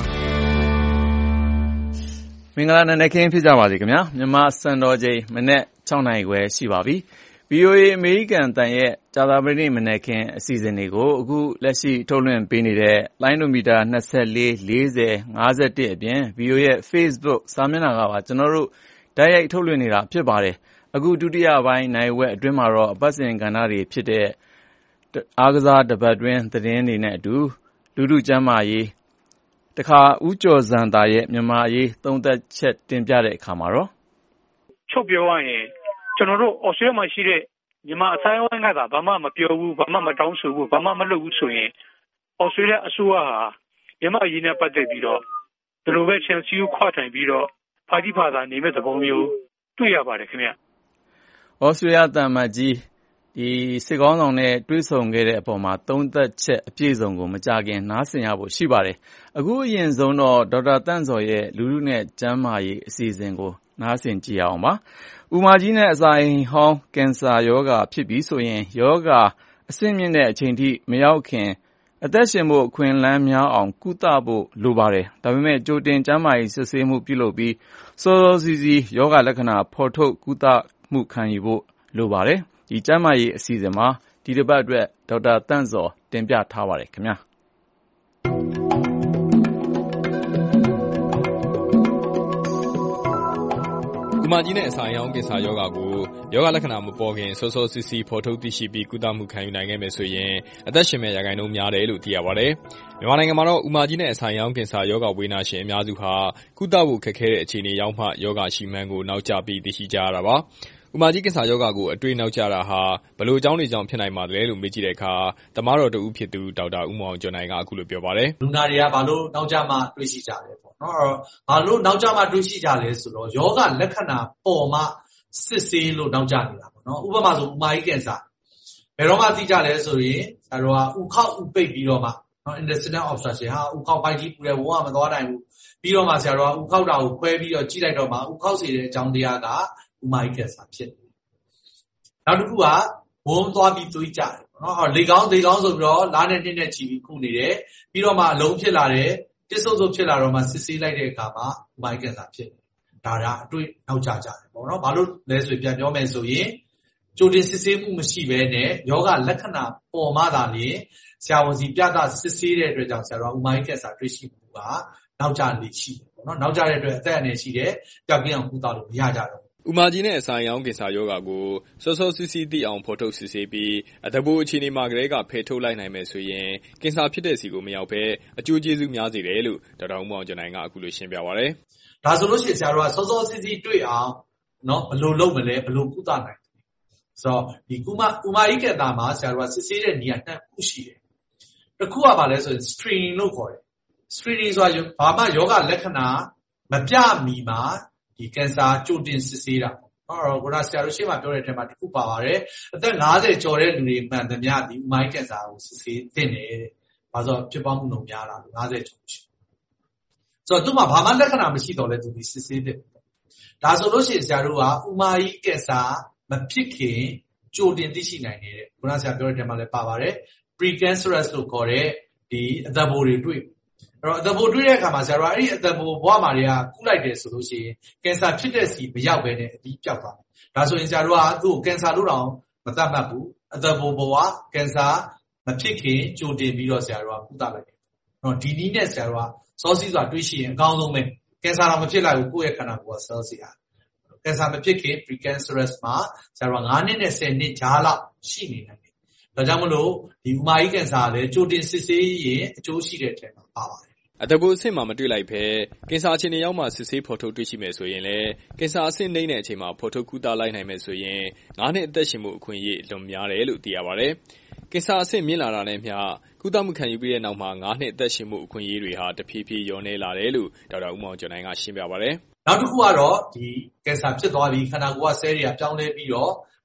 မင်္ဂလာနံနက်ခင်းဖြစ်ကြပါစေခင်ဗျာမြန်မာစံတော်ချိန်မနေ့၆နာရီခွဲရှိပါပြီ။ ဗွီအိုအေအမေရိကန်တန်ရဲ့ကြာသပတေးနေ့မနက်ခင်းအစီအစဉ်တွေကိုအခုလက်ရှိထုတ်လွှင့်ပေးနေတဲ့လိုင်းဒိုမီတာ၂၄ ၄၀ ၅၁အပြင် ဗီအိုအေရဲ့ Facebook စာမျက်နှာကပါကျွန်တော်တို့တိုက်ရိုက်ထုတ်လွှင့်နေတာဖြစ်ပါတယ်။အခုဒုတိယပိုင်းနိုင်ဝက်အတွင်းမှာတော့အပတ်စဉ်ကဏ္ဍတွေဖြစ်တဲ့အားကစားတပတ်တွင်းသတင်းတွေနဲ့အတူလူထုကျန်းမာရေးတခါဦးကျော်ဇံသာရဲ့မြန်မာရေးသုံးသက်ချက်တင်ပြတဲ့အခါမှာတော့ချုပ်ပြောရရင်ကျွန်တော်တို့ဩစတြေးလျမှာရှိတဲ့မြန်မာအတိုင်းအဝိုင်းကသာဘာမှမပြောဘူးဘာမှမတောင်းဆိုဘူးဘာမှမလုပ်ဘူးဆိုရင်ဩစတြေးလျအစိုးရဟာမြန်မာအရေးနဲ့ပတ်သက်ပြီးတော့ဒီလိုပဲချန်စီကိုခွာထိုင်ပြီးတော့ဖာတိဖာသာနေမဲ့သဘောမျိုးတွေ့ရပါတယ်ခင်ဗျ။ဩစတြေးလျတန်မတ်ကြီးဒီစစ်ကောင်းဆောင်နဲ့တွေ့ဆုံခဲ့တဲ့အပေါ်မှာသုံးသက်ချက်အပြည့်စုံကိုမကြခင်နားဆင်ရဖို့ရှိပါတယ်။အခုအရင်ဆုံးတော့ဒေါက်တာတန့်စော်ရဲ့လူထုနဲ့ကျန်းမာရေးအစီအစဉ်ကိုနားဆင်ကြည့်အောင်ပါ။ဥမာကြီးနဲ့အစာအိမ်ဟောင်းကင်ဆာရောဂါဖြစ်ပြီးဆိုရင်ရောဂါအဆင့်မြင့်တဲ့အချိန်ထိမရောက်ခင်အသက်ရှင်ဖို့အခွင့်အလမ်းများအောင်ကုသဖို့လိုပါတယ်။ဒါပေမဲ့ကြိုတင်ကျန်းမာရေးစစ်ဆေးမှုပြုလုပ်ပြီးစောစောစီးစီးရောဂါလက္ခဏာဖော်ထုတ်ကုသမှုခံယူဖို့လိုပါတယ်။ဒီကျန်းမာရေးအစီအစဉ်မှာဒီတစ်ပတ်အတွက်ဒေါက်တာတန့်စော်တင်ပြထားပါတယ်ခင်ဗျာဥမာကြီးနဲ့အစာရောင်ကင်ဆာရောဂါကိုရောဂါလက္ခဏာမပေါ်ခင်စောစောစီးစီးဖော်ထုတ်သိရှိပြီးကုသမှုခံယူနိုင်ခဲ့မယ်ဆိုရင်အသက်ရှင်မဲ့ရာခိုင်နှုန်းများတယ်လို့သိရပါတယ်။မြန်မာနိုင်ငံမှာတော့ဥမာကြီးနဲ့အစာရောင်ကင်ဆာရောဂါဝေဒနာရှင်အများစုဟာကုသဖို့ခက်ခဲတဲ့အခြေအနေရောက်မှရောဂါရှိမှန်းကိုနောက်ကျပြီးသိရှိကြရတာပါ။ဥမာကြီးကင်ဆာရောဂါကိုအတွေ့နောက်ကျတာဟာဘယ်လိုအကြောင်းတွေကြောင့်ဖြစ်နိုင်ပါသလဲလို့မေးကြည့်တဲ့အခါသမားတော်တဦးဖြစ်သူဒေါက်တာဦးမောင်ကျော်နိုင်ကအခုလိုပြောပါတယ်လူနာတွေကဘာလို့နောက်ကျမှတွေ့ရှိကြလဲပေါ့နော်ဘာလို့နောက်ကျမှတွေ့ရှိကြလဲဆိုတော့ယောဂလက္ခဏာပေါ်မှစစ်ဆေးလို့နောက်ကျနေတာပေါ့နော်ဥပမာဆိုဥမာကြီးကင်ဆာဘယ်တော့မှသိကြလဲဆိုရင်ဒါတော့ဥခောက်ဥပိတ်ပြီးတော့မှနော် intestinal obstruction ဟာဥခောက်ပိုက်ကြီးပူတယ်ဝုန်းကမသွားနိုင်ဘူးပြီးတော့မှဆရာတော်ကဥခောက်တာကိုခွဲပြီးတော့ကြည့်လိုက်တော့မှဥခောက်စေတဲ့အကြောင်းတရားကဥမာကြီးကင်ဆာဖြစ်တယ်နောက်တစ်ခုကဝုန်းသွားပြီးသွေးကြတယ်နော်ဟောလေကောင်းလေကောင်းဆိုပြီးတော့လားနဲ့နှစ်နဲ့ချီပြီးခုနေတယ်ပြီးတော့မှအလုံးဖြစ်လာတယ်တစ်ဆုပ်ဆုပ်ဖြစ်လာတော့မှစစ်ဆေးလိုက်တဲ့အခါမှာဥမာကြီးကင်ဆာဖြစ်တယ်ဒါကအတွေ့နောက်ကျကြတယ်ပေါ့နော်ဘာလို့လဲဆိုပြန်ပြောမယ်ဆိုရင်ကြိုတင်စစ်ဆေးမှုမရှိဘဲနဲ့ယောဂလက္ခဏာပေါ်မှသာလျှင်ဆရာဝန်စီပြသစစ်ဆေးတဲ့အတွက်ကြောင့်ဆရာတော်ဥမာကြီးကင်ဆာတွေ့ရှိမှုကနောက်ကျနေရှိတယ်ပေါ့နော်နောက်ကျတဲ့အတွက်အသက်အန္တရာယ်ရှိတယ်ကြောက်ကင်းအောင်ကုသလို့မရကြတော့ဥမာကြီးနဲ့အစာရောင်ကင်ဆာရောဂါကိုစောစောစီးစီးသိအောင်ဖော်ထုတ်စစ်ဆေးပြီးအတဘူအခြေအနေမှာကလေးကဖယ်ထုတ်လိုက်နိုင်မယ်ဆိုရင်ကင်ဆာဖြစ်တဲ့စီကိုမရောက်ဘဲအကျိုးကျေးဇူးများစေတယ်လို့ဒေါက်တာဦးမောင်ကျော်နိုင်ကအခုလိုရှင်းပြပါဗျ။ဒါဆိုလို့ရှိရင်ဆရာတို့ကစောစောစီးစီးတွေ့အောင်နော်ဘယ်လိုလုပ်မလဲဘယ်လိုကုသနိုင်လဲဆိုတော့ဒီဥမာဥမာကြီးကင်ဆာမှာဆရာတို့ကစစ်ဆေးတဲ့နေရာနှစ်ခုရှိတယ်။တစ်ခုကဘာလဲဆိုရင် screening လို့ခေါ်တယ်။ screening ဆိုတာဘာမှယောဂလက္ခဏာမပြမီမှာဒီကင်ဆာကြိုတင်စစ်ဆေးတာပေါ့နော်။အဲ့တော့ဆရာတို့ရှေ့မှာပြောတဲ့အထက်မှာတစ်ခုပါပါတယ်။အသက်၅၀ကျော်တဲ့လူတွေမှန်သမျှဒီဥမာကြီးကင်ဆာကိုစစ်ဆေးသင့်တယ်တဲ့။ဘာလို့ဖြစ်ပွားမှုနှုန်းများလာလို့၅၀ကျော်ရှိ။ဆိုတော့သူ့မှာဘာမှလက္ခဏာမရှိတော့လဲသူဒီစစ်ဆေးတဲ့။ဒါဆိုလို့ရှိရင်ဆရာတို့ကဥမာကြီးကင်ဆာမဖြစ်ခင်ကြိုတင်သိရှိနိုင်တယ်တဲ့။ခုနဆရာပြောတဲ့အထက်မှာလည်းပါပါတယ်။ precancerous လို့ခေါ်တဲ့ဒီအသက်ဘိုးတွေတွေ့အဲ့တော့အသက်ဘိုးတွေ့တဲ့အခါမှာဆရာတို့အဲ့ဒီအသက်ဘိုးဘဝမှာတွေကကုလိုက်တယ်ဆိုလို့ရှိရင်ကင်ဆာဖြစ်တဲ့စီမရောက်ဘဲနဲ့အပြီးပြောက်သွားတယ်။ဒါဆိုရင်ဆရာတို့ကသူ့ကိုကင်ဆာလို့တောင်မသတ်မှတ်ဘူး။အသက်ဘိုးဘဝကင်ဆာမဖြစ်ခင်ကြိုတင်ပြီးတော့ဆရာတို့ကကုသလိုက်တယ်။နော်ဒီနည်းနဲ့ဆရာတို့ကစောစီးစွာတွေးရှိရင်အကောင်းဆုံးပဲ။ကင်ဆာတော့မဖြစ်လိုက်ဘူးကိုယ့်ရဲ့ခန္ဓာကိုယ်ကစောစီးရတယ်။ကင်ဆာမဖြစ်ခင် precancerous မှာဆရာတို့က၅နှစ်နဲ့ဆယ်နှစ်ကြားလောက်ရှိနေတယ်။ဒါကြောင့်မလို့ဒီဥမာကြီးကင်ဆာလည်းကြိုတင်စစ်ဆေးရင်အကျိုးရှိတဲ့အထက်မှာပါပါတယ်အတဘူအဆင့်မှာမတွေ့လိုက်ဘဲကင်ဆာအခြေအနေရောက်မှစစ်ဆေးဖော်ထုတ်တွေ့ရှိမယ်ဆိုရင်လည်းကင်ဆာအဆင့်နှိမ့်တဲ့အချိန်မှာဖော်ထုတ်ကုသလိုက်နိုင်မယ်ဆိုရင်ငါးနှစ်အသက်ရှင်မှုအခွင့်အရေးအလွန်များတယ်လို့သိရပါတယ်။ကင်ဆာအဆင့်မြင့်လာတာနဲ့မျှကုသမှုခံယူပြီးတဲ့နောက်မှာငါးနှစ်အသက်ရှင်မှုအခွင့်အရေးတွေဟာတဖြည်းဖြည်းလျော့နည်းလာတယ်လို့ဒေါက်တာဦးမောင်ကျော်နိုင်ကရှင်းပြပါတယ်။နောက်တစ်ခုကတော့ဒီကင်ဆာဖြစ်သွားပြီးခန္ဓာကိုယ်ကဆဲတွေကပြောင်းလဲပြီးတော့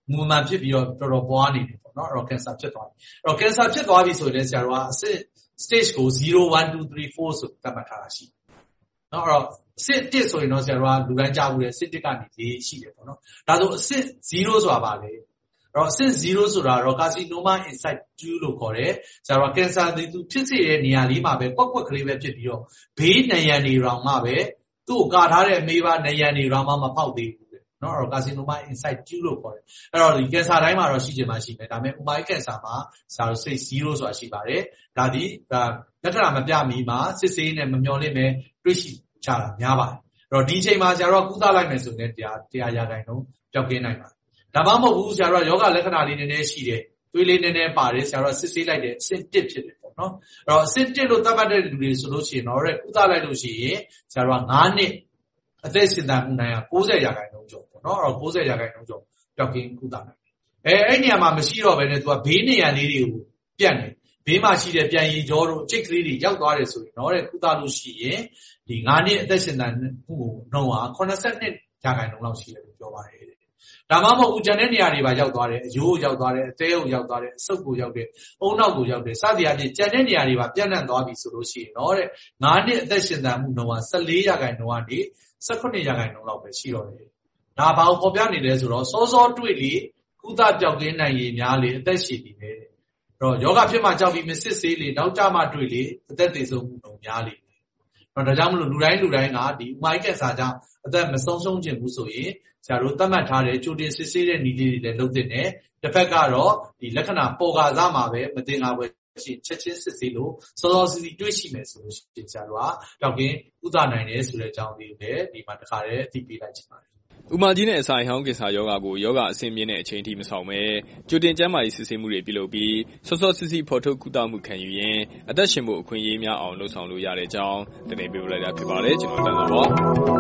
မူမှန်ဖြစ်ပြီးတော့တော်တော်ပွားနေတယ်ပေါ့နော်အဲ့တော့ cancer ဖြစ်သွားပြီအဲ့တော့ cancer ဖြစ်သွားပြီဆိုရင်ဆရာတော်ကအဆင့် stage ကိုzero one two three fourဆိုသတ်မှတ်ထားတာရှိတယ်နော်အဲ့တော့အဆင့်oneဆိုရင်တော့ဆရာတော်ကလူတိုင်းကြားဘူးတယ်အဆင့်oneကနေ၄ရှိတယ်ပေါ့နော်ဒါဆိုအဆင့်zeroဆိုတာပါလေအဲ့တော့အဆင့်zeroဆိုတာတော့ carcinoma in situ လို့ခေါ်တယ်ဆရာတော်က cancer တွေသူဖြစ်စေတဲ့နေရာလေးမှာပဲကွက်ကွက်ကလေးပဲဖြစ်ပြီးတော့ဘေးနံရံတွေတောင်မှပဲသူ့ကိုကာထားတဲ့မေးပါနံရံတွေတောင်မှမပေါက်သေးဘူးနော်အဲ့တော့ carcinoma in situ လို့ခေါ်တယ်အဲ့တော့ဒီ cancer တိုင်းမှာတော့ရှိချင်မှရှိမယ်ဒါပေမဲ့ဥမာ cancer မှာဆရာတို့ stage zero ဆိုတာရှိပါတယ်ဒါဒီဒါလက္ခဏာမပြမီမှာစစ်ဆေးနဲ့မမျှော်လင့်ပဲတွေ့ရှိကြတာများပါတယ်အဲ့တော့ဒီအချိန်မှာဆရာတို့ကုသလိုက်မယ်ဆိုရင်တရားတရားရတိုင်းလုံးပျောက်ကင်းနိုင်ပါတယ်ဒါမှမဟုတ်ဘူးဆရာတို့ယောဂလက္ခဏာလေးနည်းနည်းရှိတယ်သွေးလေးနည်းနည်းပါတယ်ဆရာတို့စစ်ဆေးလိုက်တယ်အဆင့်oneဖြစ်တယ်ပေါ့နော်အဲ့တော့အဆင့်oneလို့သတ်မှတ်တဲ့လူတွေဆိုလို့ရှိရင်တော့ကုသလိုက်လို့ရှိရင်ဆရာတို့ကfiveနှစ်အသက်ရှင်သန်မှုနိုင်ကninetyရာခိုင်နှုန်းကျော်ပေါ့နော်အဲ့တော့ninetyရာခိုင်နှုန်းကျော်ပျောက်ကင်းကုသနိုင်အဲအဲ့နေရာမှာမရှိတော့ဘဲနဲ့သူကဘေးနေရာလေးတွေကိုပြတ်နေဘေးမှာရှိတဲ့ပြန်ရည်ကြောတို့အကျိတ်ကလေးတွေရောက်သွားတယ်ဆိုရင်တော့တဲ့ကုသလို့ရှိရင်ဒီfiveနှစ်အသက်ရှင်သန်မှုနှုန်းဟာeighty-twoရာခိုင်နှုန်းလောက်ရှိတယ်လို့ပြောပါတယ်ဒါမှမဟုတ်ဦးကျန်တဲ့နေရာတွေပါရောက်သွားတယ်အယိုးရောက်သွားတယ်အသေးကိုရောက်သွားတယ်အဆုပ်ကိုရောက်တယ်အုံနောက်ကိုရောက်တယ်စသည်အပြင်ကျန်တဲ့နေရာတွေပါပြန့်နှံ့သွားပြီဆိုလို့ရှိရင်တော့တဲ့fiveနှစ်အသက်ရှင်သန်မှုနှုန်းဟာfourteenရာခိုင်နှုန်းကနေseventeenရာခိုင်နှုန်းလောက်ပဲရှိတော့တယ်ဒါဘာကိုပေါ်ပြနေလဲဆိုတော့စောစောတွေ့လေကုသပြောက်ကင်းနိုင်ရည်များလေအသက်ရှည်နေတယ်အဲ့တော့ယောဂဖြစ်မှကြောက်ပြီးမစစ်ဆေးလေနောက်ကြမှတွေ့လေအသက်သေဆုံးမှုနှုန်းများလေအဲ့တော့ဒါကြောင့်မလို့လူတိုင်းလူတိုင်းကဒီဥမိုင်းကက်ဆာကြောင့်အသက်မဆုံးရှုံးခြင်းဘူးဆိုရင်ဆရာတို့သတ်မှတ်ထားတဲ့ကြိုတင်စစ်ဆေးတဲ့နည်းလေးတွေလည်းလုပ်သင့်တယ်တစ်ဖက်ကတော့ဒီလက္ခဏာပေါ်ကားစားမှာပဲမတင်ကားပဲချက်ချင်းစစ်ဆေးလို့စောစောစီးစီးတွေ့ရှိမယ်ဆိုလို့ရှိရင်ဆရာတို့ကတောက်ကင်းကုသနိုင်တယ်ဆိုတဲ့အကြောင်းလေးကိုလည်းဒီမှာတစ်ခါတည်းသိပေးလိုက်ချင်ပါတယ်။ဥမာကြီးနဲ့အစာဟောင်းကင်ဆာယောဂါကိုယောဂအဆင့်မြင့်တဲ့အချိန်ထိမဆောင်ပဲကြိုတင်ကျန်းမာရေးစစ်ဆေးမှုတွေပြုလုပ်ပြီးစောစောစီးစီးဖော်ထုတ်ကုသမှုခံယူရင်အသက်ရှင်ဖို့အခွင့်အရေးများအောင်လှုံ့ဆော်လို့ရတဲ့အကြောင်းတင်ပြပေးလိုက်တာဖြစ်ပါတယ်ကျွန်တော်တန်းစောပါ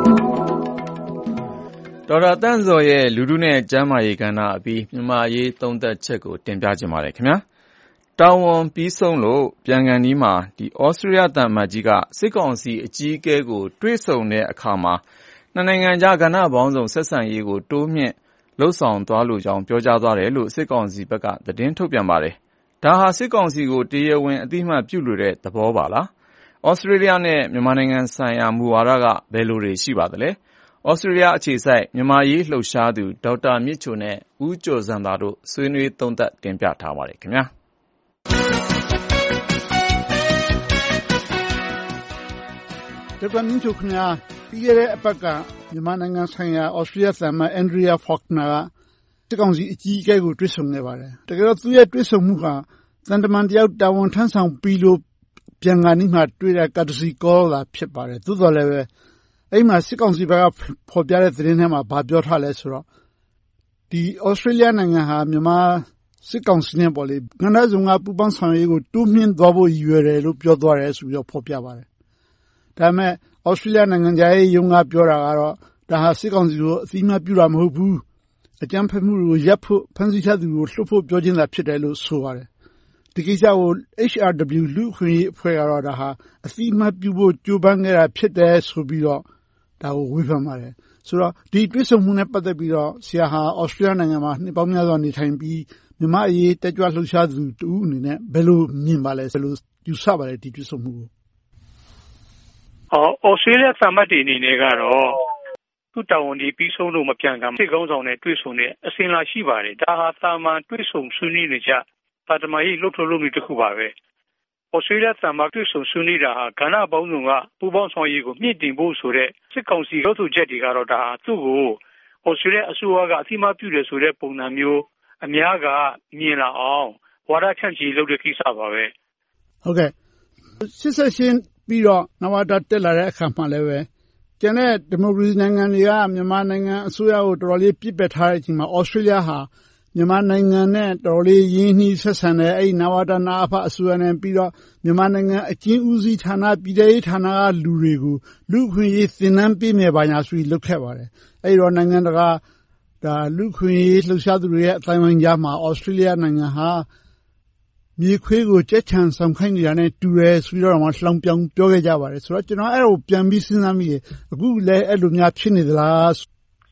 ဒေါက်တာတန်းစောရဲ့လူထုနဲ့ကျန်းမာရေးကဏ္ဍအပြီးမြန်မာရေးသုံးသပ်ချက်ကိုတင်ပြခြင်းပါတယ်ခင်ဗျာတာဝန်ပြီးဆုံးလို့ပြန်ကန်ဒီမှာဒီဩစတြေးလျတန်မတ်ကြီးကစစ်ကောင်စီအကြီးအကဲကိုတွေ့ဆုံတဲ့အခါမှာနှစ်နိုင်ငံကြားကဏ္ဍပေါင်းစုံဆက်ဆံရေးကိုတိုးမြင့်လှုပ်ဆောင်သွားလိုကြောင်းပြောကြားသွားတယ်လို့စစ်ကောင်စီဘက်ကသတင်းထုတ်ပြန်ပါတယ်ဒါဟာစစ်ကောင်စီကိုတရားဝင်အသိအမှတ်ပြုလိုတဲ့သဘောပါလားဩစတြေးလျနဲ့မြန်မာနိုင်ငံဆိုင်ရာမူဝါဒကဘယ်လိုတွေရှိပါသလဲဩစတြေးလျအခြေစိုက်မြန်မာရေးလှုပ်ရှားသူဒေါက်တာမြင့်ချိုနဲ့ဦးကျော်စံသာတို့ဆွေးနွေးသုံးသပ်တင်ပြထားပါတယ်ခင်ဗျာဒေါက်တာမြင့်ချိုခင်ဗျာပြီးခဲ့တဲ့အပတ်ကမြန်မာနိုင်ငံဆိုင်ရာဩစတြေးလျသံအမတ်အန်ဒရီယာဖော့ကနာကစစ်ကောင်စီအကြီးအကဲကိုတွေ့ဆုံခဲ့ပါတယ်တကယ်တော့သူရဲ့တွေ့ဆုံမှုကသံတမန်တယောက်တာဝန်ထမ်းဆောင်ပြီးလို့ပြန်ကန်ဒီမှာတွေ့တဲ့ courtesy call လာဖြစ်ပါတယ်သို့တော်လည်းပဲအဲ့မှာစစ်ကောင်စီဘက်ကဖော်ပြတဲ့သတင်းထဲမှာဗာပြောထားလဲဆိုတော့ဒီဩစတြေးလျနိုင်ငံဟာမြန်မာစစ်ကောင်စီနဲ့ပေါ့လေကဏ္ဍစုံကပူးပေါင်းဆောင်ရွက်ရေးကိုတိုးမြှင့်သွားဖို့ရည်ရွယ်တယ်လို့ပြောသွားတယ်ဆိုပြီးတော့ဖော်ပြပါတယ်ဒါပေမဲ့ဩစတြေးလျနိုင်ငံသားရေးယုံကပြောတာကတော့ဒါဟာစစ်ကောင်စီကိုအသိအမှတ်ပြုတာမဟုတ်ဘူးအကြမ်းဖက်မှုတွေကိုရပ်ဖို့ဖန်ဆီးထားသူကိုလှုပ်ဖို့ပြောခြင်းသာဖြစ်တယ်လို့ဆိုပါတယ်ဒီကိစ္စကို H R W လူ့အခွင့်အရေးအဖွဲ့ကတော့ဒါဟာအသိအမှတ်ပြုဖို့ကြိုးပမ်းခဲ့တာဖြစ်တယ်ဆိုပြီးတော့ဒါကိုဝေဖန်ပါတယ်ဆိုတော့ဒီတွေ့ဆုံမှုနဲ့ပတ်သက်ပြီးတော့ဆရာဟာဩစတြေးလျနိုင်ငံမှာနှစ်ပေါင်းများစွာနေထိုင်ပြီးမြန်မာအရေးတက်ကြွလှုပ်ရှားသူတူအနေနဲ့ဘယ်လိုမြင်ပါလဲဘယ်လိုယူဆပါလဲဒီတွေ့ဆုံမှုကိုအော်ဩစတြေးလျသံမတ်တွေအနေနဲ့ကတော့သူ့တာဝန်ဒီပြီးဆုံးလို့မပြန်ကမ်းစစ်ကောင်းဆောင်နဲ့တွေ့ဆုံတဲ့အစဉ်လာရှိပါတယ်ဒါဟာတာမန်တွေ့ဆုံဆွေးနွေးနေကြပါတမကြီးလှုပ်လှုပ်လို့နေတခုပါပဲဩစတြေးလျသံမတ်တွေ့ဆုံဆွေးနွေးတာဟာကဏ္ဍပေါင်းစုံကပူးပေါင်းဆောင်ရွက်ကိုမြင့်တင်ဖို့ဆိုတဲ့စစ်ကောင်စီရုပ်ထုချက်တွေကတော့ဒါသူ့ကိုဩစတြေးလျအစိုးရကအသိအမှတ်ပြုတယ်ဆိုတဲ့ပုံစံမျိုးအများကမြင်လာအောင်ဝါဒဖြန့်ချီလုပ်တဲ့ကိစ္စပါပဲဟုတ်ကဲ့စစ်ဆက်ရှင်းပြီးတော့နဝတာတက်လာတဲ့အခါမှလည်းပဲကျန်တဲ့ဒီမိုကရေစီနိုင်ငံတွေကမြန်မာနိုင်ငံအစိုးရကိုတော်တော်လေးပြစ်ပယ်ထားတဲ့အချိန်မှာဩစတြေးလျဟာမြန်မာနိုင်ငံနဲ့တော်တော်လေးရင်းနှီးဆက်ဆံတဲ့အဲ့နဝတာနာအဖအစိုးရနဲ့ပြီးတော့မြန်မာနိုင်ငံအကျဉ်းဦးစီးဌာနပြည်ထောင်ရေးဌာနကလူတွေကိုလူခွင့်ရေးသင်တန်းပေးမယ်ပါညာဆိုပြီးလုပ်ခဲ့ပါတယ်အဲ့တော့နိုင်ငံတကာဒါလူခွင့်ရေးလှုပ်ရှားသူတွေရဲ့အတိုင်းအဝန်ကြားမှာဩစတြေးလျနိုင်ငံဟာမြေခွေးကိုကြက်ချံဆောင်ခိုင်းနေတာနဲ့တူတယ်ဆိုပြီးတော့မှလှောင်ပြောင်ပြောခဲ့ကြပါတယ်ဆိုတော့ကျွန်တော်အဲ့ဒါကိုပြန်ပြီးစဉ်းစားမိတယ်အခုလည်းအဲ့လိုများဖြစ်နေသလား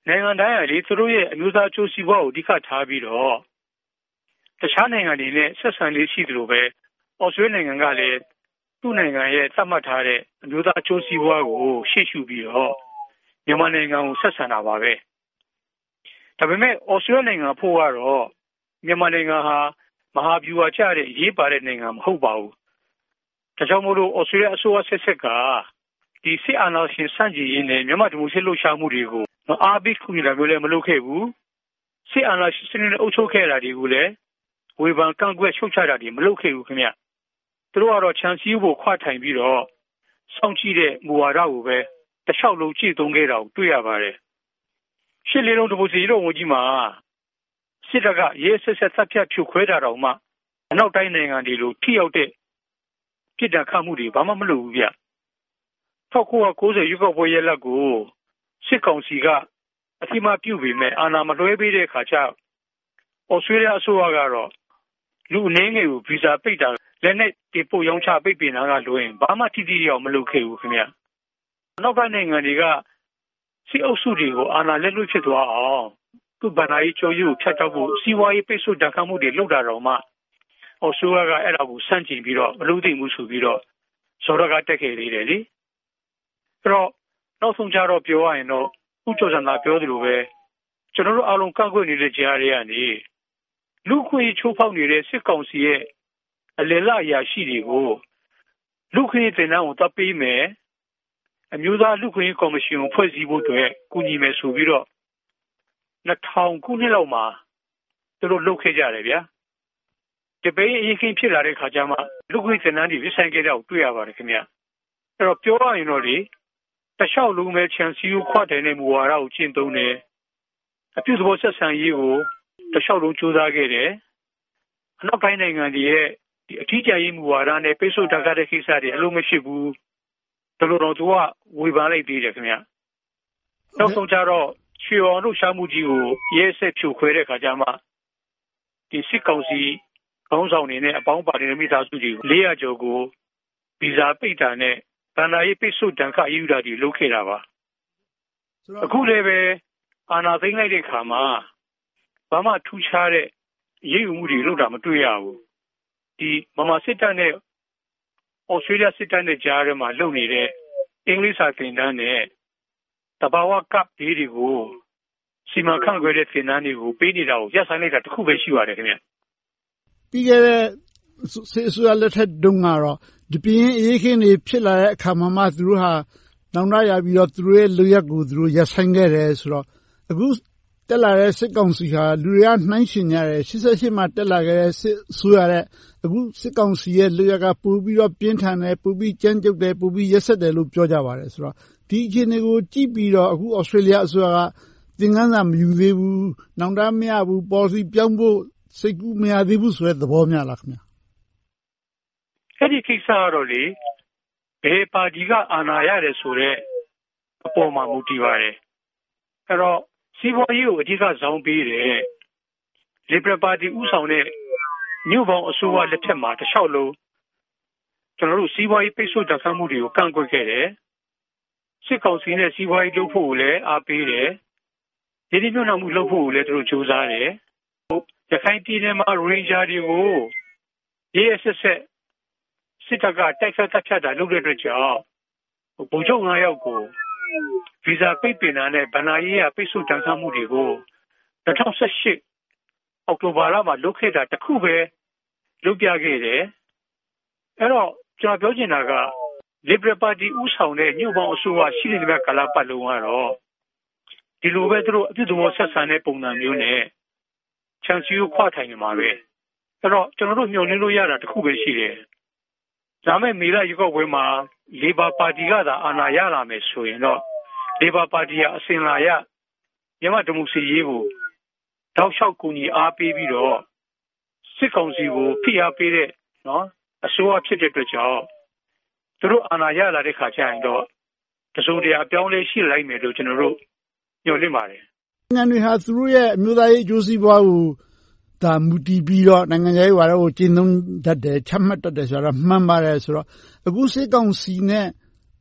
နိုင်ငံတိုင်းကလေသူတို့ရဲ့အမျိုးသားအကျိုးစီးပွားကိုအဓိကထားပြီးတော့တခြားနိုင်ငံတွေနဲ့ဆက်ဆံလေးရှိသလိုပဲဩစတြေးလျနိုင်ငံကလည်းသူ့နိုင်ငံရဲ့သတ်မှတ်ထားတဲ့အမျိုးသားအကျိုးစီးပွားကိုရှေ့ရှုပြီးတော့မြန်မာနိုင်ငံကိုဆက်ဆံတာပါပဲဒါပေမဲ့ဩစတြေးလျနိုင်ငံဖို့ကတော့မြန်မာနိုင်ငံဟာမဟာဗျူဟာကျတဲ့အရေးပါတဲ့နိုင်ငံမဟုတ်ပါဘူးဒါကြောင့်မို့လို့ဩစတြေးလျအစိုးရဆက်ဆက်ကဒီစစ်အာဏာရှင်စန့်ကျင်ရေးနဲ့မြန်မာဒီမိုကရေစီလှုပ်ရှားမှုတွေကိုအားပေးကူညီတာမျိုးလည်းမလုပ်ခဲ့ဘူးစစ်အာဏာရှင်စနစ်နဲ့အုပ်ချုပ်ခဲ့တာတွေကိုလည်းဝေဖန်ကန့်ကွက်ရှုတ်ချတာတွေမလုပ်ခဲ့ဘူးခင်ဗျသူတို့ကတော့ခြံစည်းဖို့ခွာထိုင်ပြီးတော့စောင့်ကြည့်တဲ့မူဝါဒကိုပဲတလျှောက်လုံးကြည့်သုံးခဲ့တာကိုတွေ့ရပါတယ်ရှစ်လေးလုံးဒီမိုကရေစီတို့ဝန်ကြီးမှာစစ်တပ်ကရေးဆက်ဆက်တပ်ဖြတ်ဖြိုခွဲတာတော့မှအနောက်တိုင်းနိုင်ငံတွေလိုထိရောက်တဲ့ပြည်ထောင်ခမှုတွေဘာမှမလုပ်ဘူးဗျ၁၉၉၀ရွေးကောက်ပွဲရလဒ်ကိုစစ်ကောင်စီကအတိမပြုတ်ပြီးမဲ့အာဏာမလွှဲပေးတဲ့အခါကျဩစတြေးလျအစိုးရကတော့လူအနေငယ်ကိုဗီဇာပိတ်တာလက်နဲ့ဒီပို့ရောင်းချပိတ်ပင်တာကလွှဲရင်ဘာမှတိတိကျကျမလုပ်ခဲ့ဘူးခင်ဗျနောက်ကနိုင်ငံတွေကစစ်အုပ်စုတွေကိုအာဏာလက်လွတ်ဖြစ်သွားအောင်သူ့ဗဏ္ဍာရေးချိုးယူဖြတ်တောက်ဖို့စီးပွားရေးပိတ်ဆို့တန်ခါမှုတွေလုပ်တာတော့မှဩစတြေးလျကအဲ့ဒါကိုစန့်ကျင်ပြီးတော့မလုပ်သင့်ဘူးဆိုပြီးတော့စောရကတက်ခဲ့သေးတယ်လေအဲ့တော့နောက်ဆုံးကြတော့ပြောရရင်တော့ဦးကျော်စံသာပြောသလိုပဲကျွန်တော်တို့အားလုံးကန့်ကွက်နေတဲ့ကြားတွေကနေလူခွေချိုးဖောက်နေတဲ့စစ်ကောင်စီရဲ့အလယ်လအရာရှိတွေကိုလူခွေတင်နှောင်းကိုတပ်ပေးမယ်အမျိုးသားလူခွေကော်မရှင်ကိုဖွဲ့စည်းဖို့အတွက်ကူညီမယ်ဆိုပြီးတော့နှစ်ထောင်ခုနှစ်လောက်မှာသူတို့လုပ်ခဲ့ကြတယ်ဗျာတပည့်အရေးကြီးဖြစ်လာတဲ့ခါကျမှလူခွေတင်နှောင်းတွေပြဆိုင်ခဲ့တော့တွေ့ရပါတယ်ခင်ဗျအဲ့တော့ပြောရရင်တော့လေတလျှောက်လုံးပဲချန်စီကိုခွတ်တယ်နဲ့မူဝါဒကိုကျင့်သုံးတယ်အပြုသဘောဆက်ဆံရေးကိုတလျှောက်လုံးကြိုးစားခဲ့တယ်အနောက်တိုင်းနိုင်ငံတွေရဲ့ဒီအထီးကျရေးမူဝါဒနဲ့ပိတ်ဆို့တတ်တဲ့ကိစ္စတွေအလုံးမဖြစ်ဘူးဒါလို့တော့သူကဝေဖန်လိုက်သေးတယ်ခင်ဗျနောက်ဆုံးကြတော့ချွေအောင်လို့ရှားမှုကြီးကိုရဲဆက်ဖြိုခွဲတဲ့ခါကျမှဒီစစ်ကောင်စီခေါင်းဆောင်တွေနဲ့အပေါင်းပါတဲ့မိသားစုတွေလေးရာကျော်ကိုဗီဇာပိတ်တာနဲ့ဗန္ဒာရေးပိတ်ဆို့တန်ခါယူတာတွေလုပ်ခဲ့တာပါအခုလည်းပဲအာဏာသိမ်းလိုက်တဲ့ခါမှာဘာမှထူးခြားတဲ့ရည်ရွယ်မှုတွေလုပ်တာမတွေ့ရဘူးဒီမမစစ်တပ်နဲ့ဩစတြေးလျစစ်တပ်နဲ့ကြားထဲမှာလုပ်နေတဲ့အင်္ဂလိပ်စာသင်တန်းနဲ့တဘာဝကပ်ဒေးတွေကိုစီမံခန့်ခွဲတဲ့သင်တန်းတွေကိုပေးနေတာကိုရပ်ဆိုင်းလိုက်တာတခုပဲရှိပါတယ်ခင်ဗျပြီးခဲ့တဲ့စစ်အစိုးရလက်ထက်တုန်းကတော့ဒီပြင်းအေးခင်းတွေဖြစ်လာတဲ့အခါမှာမှသူတို့ဟာနောင်တရပြီးတော့သူတို့ရဲ့လူရက်ကိုသူတို့ရပ်ဆိုင်းခဲ့တယ်ဆိုတော့အခုတက်လာတဲ့စစ်ကောင်စီဟာလူတွေကနှိုင်းရှင်ကြတယ်ရှစ်ဆယ့်ရှစ်မှာတက်လာခဲ့တဲ့စစ်ဆိုရတဲ့အခုစစ်ကောင်စီရဲ့လူရက်ကပိုပြီးတော့ပြင်းထန်တယ်ပိုပြီးကြမ်းကြုတ်တယ်ပိုပြီးရက်ဆက်တယ်လို့ပြောကြပါတယ်ဆိုတော့ဒီအခြေအနေကိုကြည့်ပြီးတော့အခုဩစတြေးလျအစိုးရကသင်ခန်းစာမယူသေးဘူးနောင်တမရဘူး policy ပြောင်းဖို့စိတ်ကူးမရသေးဘူးဆိုတဲ့သဘောများလားခင်ဗျအဲ့ဒီကိစ္စကတော့လေဘယ်ပါတီကအာဏာရတယ်ဆိုတဲ့အပေါ်မှာမူတည်ပါတယ်အဲ့တော့စီးပွားရေးကိုအဓိကဇောင်းပေးတယ် Liberal Party ဥဆောင်တဲ့မြို့ပေါင်းအစိုးရလက်ထက်မှာတခြားလုံးကျွန်တော်တို့စီးပွားရေးပိတ်ဆို့တိုက်ခိုက်မှုတွေကိုကန့်ကွက်ခဲ့တယ်စစ်ကောင်စီနဲ့စီးပွားရေးလုပ်ဖို့ကိုလည်းအားပေးတယ်ဒီဒီမျိုးနှောင်မှုလုပ်ဖို့ကိုလည်းသူတို့ကြိုးစားတယ်ရခိုင်ပြည်နယ်မှာ Ranger တွေကိုရေးအဆက်ဆက်စစ်တပ်ကတိုက်ခိုက်တပ်ဖြတ်တာလုပ်တဲ့အတွက်ကြောင့်ဗိုလ်ချုပ်ငါးယောက်ကိုဗီဇာပိတ်ပင်တာနဲ့ဗဏ္ဍာရေးရပိတ်ဆို့တန်ခါမှုတွေကို၂၀၁၈အောက်တိုဘာလမှာလုပ်ခဲ့တာတခုပဲလုပ်ပြခဲ့တယ်အဲ့တော့ကျွန်တော်ပြောချင်တာက Liberal Party ဥဆောင်တဲ့ညှို့ပေါင်းအစိုးရရှိနေတဲ့ကာလပတ်လုံးကတော့ဒီလိုပဲသူတို့အပြုသဘောဆက်ဆံတဲ့ပုံစံမျိုးနဲ့ချန်စီကိုခွာထိုင်နေမှာပဲအဲ့တော့ကျွန်တော်တို့ညှို့နှင်းလို့ရတာတခုပဲရှိတယ်ဒါမဲ့မေလရွေးကောက်ပွဲမှာ Labor Party ကသာအာဏာရလာမယ်ဆိုရင်တော့ Labor Party ကအစဉ်လာရမြန်မာဒီမိုကရေစီရေးကိုတောက်လျှောက်ကူညီအားပေးပြီးတော့စစ်ကောင်စီကိုဖိအားပေးတဲ့နော်အစိုးရဖြစ်တဲ့အတွက်ကြောင့်သူတို့အာဏာရလာတဲ့ခါကျရင်တော့တစုံတရာအပြောင်းလဲရှိလိုက်မယ်လို့ကျွန်တော်တို့ညွှန်လင့်ပါတယ်နိုင်ငံတွေဟာသူတို့ရဲ့အမျိုးသားရေးအကျိုးစီးပွားကိုဒါမူတည်ပြီးတော့နိုင်ငံရေးဝါဒကိုကျင့်သုံးတတ်တယ်ချမှတ်တတ်တယ်ဆိုတော့မှန်ပါတယ်ဆိုတော့အခုစစ်ကောင်စီနဲ့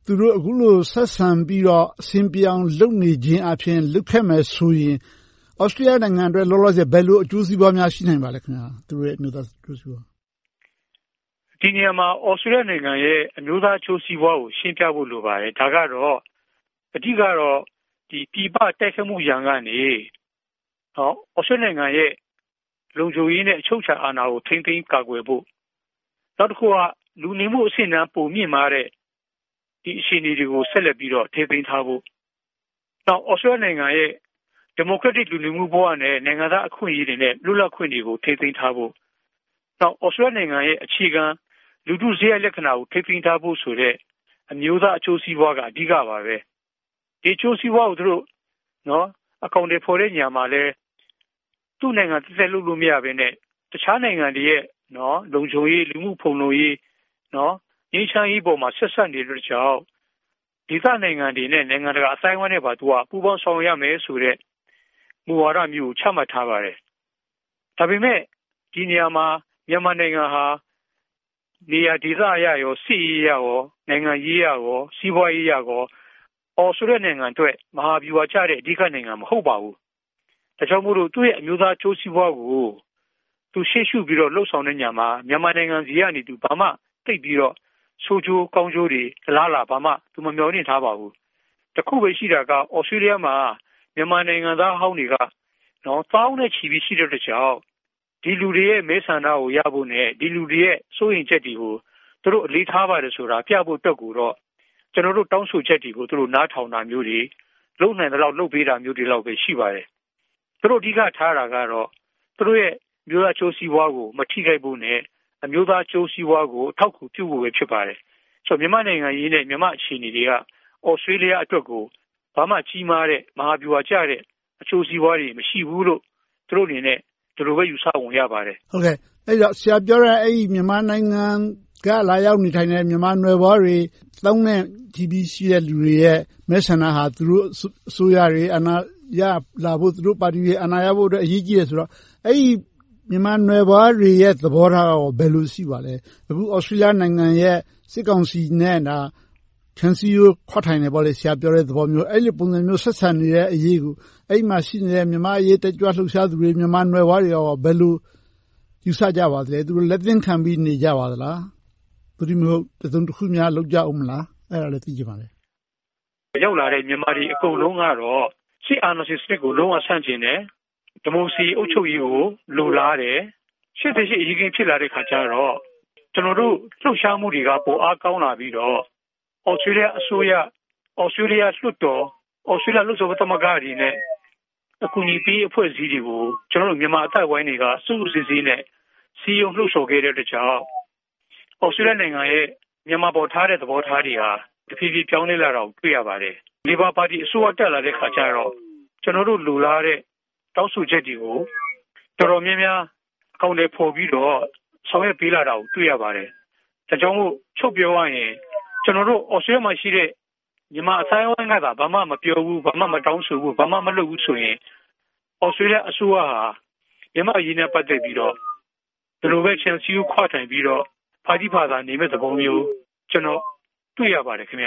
သူတို့အခုလိုဆက်ဆံပြီးတော့အဆင်ပြေအောင်လုပ်နေခြင်းအပြင်လုပ်ခဲ့မယ်ဆိုရင်ဩစတြေးလျနိုင်ငံအတွက်လောလောဆယ်ဘယ်လိုအကျိုးစီးပွားများရှိနိုင်ပါလဲခင်ဗျာသူတို့ရဲ့အမျိုးသားအကျိုးစီးပွားဒီနေရာမှာဩစတြေးလျနိုင်ငံရဲ့အမျိုးသားအကျိုးစီးပွားကိုရှင်းပြဖို့လိုပါတယ်ဒါကတော့အဓိကတော့ဒီပြည်ပတိုက်ခတ်မှုရန်ကနေဟောဩစတြေးလျနိုင်ငံရဲ့လုံခြုံရေးနဲ့အချုပ်အခြာအာဏာကိုထိန်းသိမ်းကာကွယ်ဖို့နောက်တစ်ခုကလူနေမှုအဆင့်အတန်းပုံမြင့်မာတဲ့ဒီအခြေအနေတွေကိုဆက်လက်ပြီးတော့ထိန်းသိမ်းထားဖို့နောက်ဩစတြေးလျနိုင်ငံရဲ့ဒီမိုကရက်တစ်လူနေမှုဘဝနဲ့နိုင်ငံသားအခွင့်အရေးတွေနဲ့လွတ်လပ်ခွင့်တွေကိုထိန်းသိမ်းထားဖို့နောက်ဩစတြေးလျနိုင်ငံရဲ့အခြေခံလူထုစရိုက်လက္ခဏာကိုထိန်းသိမ်းထားဖို့ဆိုတဲ့အမျိုးသားအကျိုးစီးပွားကအဓိကပါပဲဒီအကျိုးစီးပွားကိုသူတို့နော်အကောင့်တွေဖော်တဲ့ညမှာလဲသူ့နိုင်ငံတစ်သက်လုပ်လို့မရဘဲနဲ့တခြားနိုင်ငံတွေရဲ့နော်လုံခြုံရေးလူမှုဖုံလုံရေးနော်ငြိမ်းချမ်းရေးပေါ်မှာဆက်ဆက်နေတဲ့ကြောင့်ဒေသနိုင်ငံတွေနဲ့နိုင်ငံတကာအတိုင်းအဝိုင်းတွေပါသူကပူးပေါင်းဆောင်ရွက်ရမယ်ဆိုတဲ့မူဝါဒမျိုးကိုချမှတ်ထားပါတယ်ဒါပေမဲ့ဒီနေရာမှာမြန်မာနိုင်ငံဟာနေရာဒေသအရရောစီရေးရရောနိုင်ငံရေးရရောစီးပွားရေးရရောအော်ဆိုတဲ့နိုင်ငံအတွက်မဟာဗျူဟာကျတဲ့အဓိကနိုင်ငံမဟုတ်ပါဘူးဒါကြောင့်မို့လို့သူ့ရဲ့အမျိုးသားအကျိုးစီးပွားကိုသူရှေ့ရှုပြီးတော့လှုပ်ဆောင်တဲ့ညမှာမြန်မာနိုင်ငံစီကနေသူဘာမှသိပ်ပြီးတော့ဆိုးကျိုးကောင်းကျိုးတွေလားလားဘာမှသူမမျှော်လင့်ထားပါဘူးတခုပဲရှိတာကဩစတြေးလျမှာမြန်မာနိုင်ငံသားဟောင်းတွေကနော်တောင်းနဲ့ချီပြီးရှိတဲ့ကြောင့်ဒီလူတွေရဲ့မဲဆန္ဒကိုရဖို့နဲ့ဒီလူတွေရဲ့စိုးရင်ချက်တွေကိုသူတို့အလေးထားပါတယ်ဆိုတာပြဖို့အတွက်ကိုတော့ကျွန်တော်တို့တောင်းဆိုချက်တွေကိုသူတို့နားထောင်တာမျိုးတွေလုပ်နိုင်တဲ့လောက်လုပ်ပေးတာမျိုးတွေလောက်ပဲရှိပါတယ်သူတို့အဓိကထားတာကတော့သူတို့ရဲ့မျိုးသားချိုးစီးပွားကိုမထိခိုက်ဖို့နဲ့အမျိုးသားချိုးစီးပွားကိုအထောက်အကူပြုဖို့ပဲဖြစ်ပါတယ်ဆိုတော့မြန်မာနိုင်ငံရေးနဲ့မြန်မာအခြေအနေတွေကဩစတြေးလျအတွက်ကိုဘာမှကြီးမားတဲ့မဟာဗျူဟာကျတဲ့အချိုးစီးပွားတွေမရှိဘူးလို့သူတို့အနေနဲ့ဒီလိုပဲယူဆဝင်ရပါတယ်ဟုတ်ကဲ့အဲ့တော့ဆရာပြောတဲ့အဲ့ဒီမြန်မာနိုင်ငံကလာရောက်နေထိုင်တဲ့မြန်မာနွယ်ဘွားတွေတောင်းတဲ့ ဂျီ ဘီ ရှိတဲ့လူတွေရဲ့မဲဆန္ဒဟာသူတို့အစိုးရတွေအနာရလာဖို့သူတို့ပါတီတွေအနာရဖို့အတွက်အရေးကြီးတယ်ဆိုတော့အဲ့ဒီမြန်မာနွယ်ဘွားတွေရဲ့သဘောထားကဘယ်လိုရှိပါလဲအခုဩစတြေးလျနိုင်ငံရဲ့စစ်ကောင်စီနဲ့ဒါချန်စီယိုခွတ်ထိုင်နေပေါ့လေဆရာပြောတဲ့သဘောမျိုးအဲ့ဒီပုံစံမျိုးဆက်ဆံနေတဲ့အရေးကိုအဲ့မှာရှိနေတဲ့မြန်မာအရေးတက်ကြွလှုပ်ရှားသူတွေမြန်မာနွယ်ဘွားတွေရောဘယ်လိုယူဆကြပါသလဲသူတို့လက်သင့်ခံပြီးနေကြပါသလားသူတို့မျိုးတစုံတစ်ခုများလောက်ကြအောင်မလားအဲ့ဒါလည်းသိကြပါလေရောက်လာတဲ့မြန်မာတွေအကုန်လုံးကတော့စစ်အာဏာရှင်စနစ်ကိုလုံးဝဆန့်ကျင်တယ်ဒီမိုကရေစီအုပ်ချုပ်ရေးကိုလိုလားတယ်ရှစ်တစ်ရှစ်အရေးကြီးဖြစ်လာတဲ့ခါကျတော့ကျွန်တော်တို့လှုပ်ရှားမှုတွေကပိုအားကောင်းလာပြီးတော့ဩစတြေးလျအစိုးရဩစတြေးလျလွှတ်တော်ဩစတြေးလျလွှတ်တော်သမဂ္ဂတွေနဲ့အကူအညီပေးအဖွဲ့အစည်းတွေကိုကျွန်တော်တို့မြန်မာအတိုက်ဝိုင်းတွေကစုစုစည်းစည်းနဲ့စီယုံလှုပ်ဆော်ခဲ့တဲ့တကြောင်ဩစတြေးလျနိုင်ငံရဲ့မြန်မာပေါ်ထားတဲ့သဘောထားတွေဟာတဖြည်းဖြည်းပြောင်းလဲလာတာကိုတွေ့ရပါတယ်။ Labour Party အစိုးရတက်လာတဲ့ခါကျတော့ကျွန်တော်တို့လိုလားတဲ့တောင်းဆိုချက်တွေကိုတော်တော်များများအကောင့်တွေပေါ်ပြီးတော့ဆောင်ရွက်ပေးလာတာကိုတွေ့ရပါတယ်။ဒါကြောင့်မို့ချုပ်ပြောရရင်ကျွန်တော်တို့ဩစတြေးလျမှာရှိတဲ့မြန်မာအဆိုင်အဝိုင်းကသာဘာမှမပြောဘူးဘာမှမတောင်းဆိုဘူးဘာမှမလုပ်ဘူးဆိုရင်ဩစတြေးလျအစိုးရဟာမြန်မာရင်းနဲ့ပတ်သက်ပြီးတော့ဒီလိုပဲချန်စီကိုခွာထိုင်ပြီးတော့ဖာတိဖာသာနေမဲ့သဘောမျိုးကျွန်တော်တွေ့ရပါတယ်ခင်ဗျ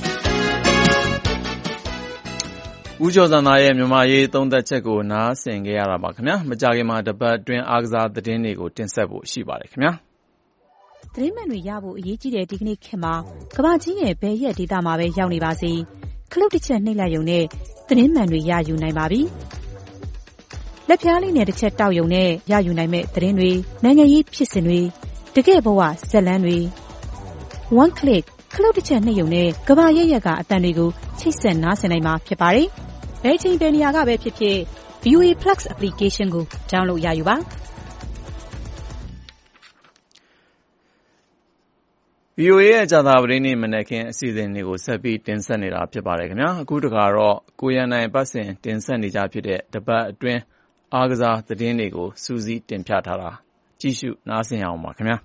ဦးကျော်စံသားရဲ့မြန်မာရေးသုံးသပ်ချက်ကိုနားဆင်ကြရတာပါခင်ဗျာမကြခင်မှာတပတ်အတွင်းအားကစားသတင်းတွေကိုတင်ဆက်ဖို့ရှိပါတယ်ခင်ဗျာသတင်းမှန်တွေရဖို့အရေးကြီးတဲ့ဒီကနေ့ခေတ်မှာကမ္ဘာကြီးရဲ့ဘယ်ရက်ဒေသမှာပဲရောက်နေပါစေခလုတ်တစ်ချက်နှိပ်လိုက်ရုံနဲ့သတင်းမှန်တွေရယူနိုင်ပါပြီလက်ပြားလေးနဲ့တစ်ချက်တောက်ရုံနဲ့ရယူနိုင်မဲ့သတင်းတွေနိုင်ငံရေးဖြစ်စဉ်တွေတကယ့်ဘဝဇက်လန်းတွေ one click ခလုတ်တစ်ချက်နှိပ်ရုံနဲ့ကမ္ဘာရဲ့ရက်ကအတန်တွေကိုချိတ်ဆက်နားဆင်နိုင်မှာဖြစ်ပါတယ်ဘယ်ချိန်ဘယ်နေရာကပဲဖြစ်ဖြစ် ဗီအိုအေ Plus application ကို download ရယူပါဗီအိုအေရဲ့ကြာသပတေးနေ့မနက်ခင်းအစီအစဉ်တွေကိုဆက်ပြီးတင်ဆက်နေတာဖြစ်ပါတယ်ခင်ဗျာအခုတခါတော့ကိုရန်နိုင်ပတ်စဉ်တင်ဆက်နေကြဖြစ်တဲ့တပတ်အတွင်းအားကစားသတင်းတွေကိုစူးစီးတင်ပြထားတာကြည့်ရှုနားဆင်အောင်ပါခင်ဗျာ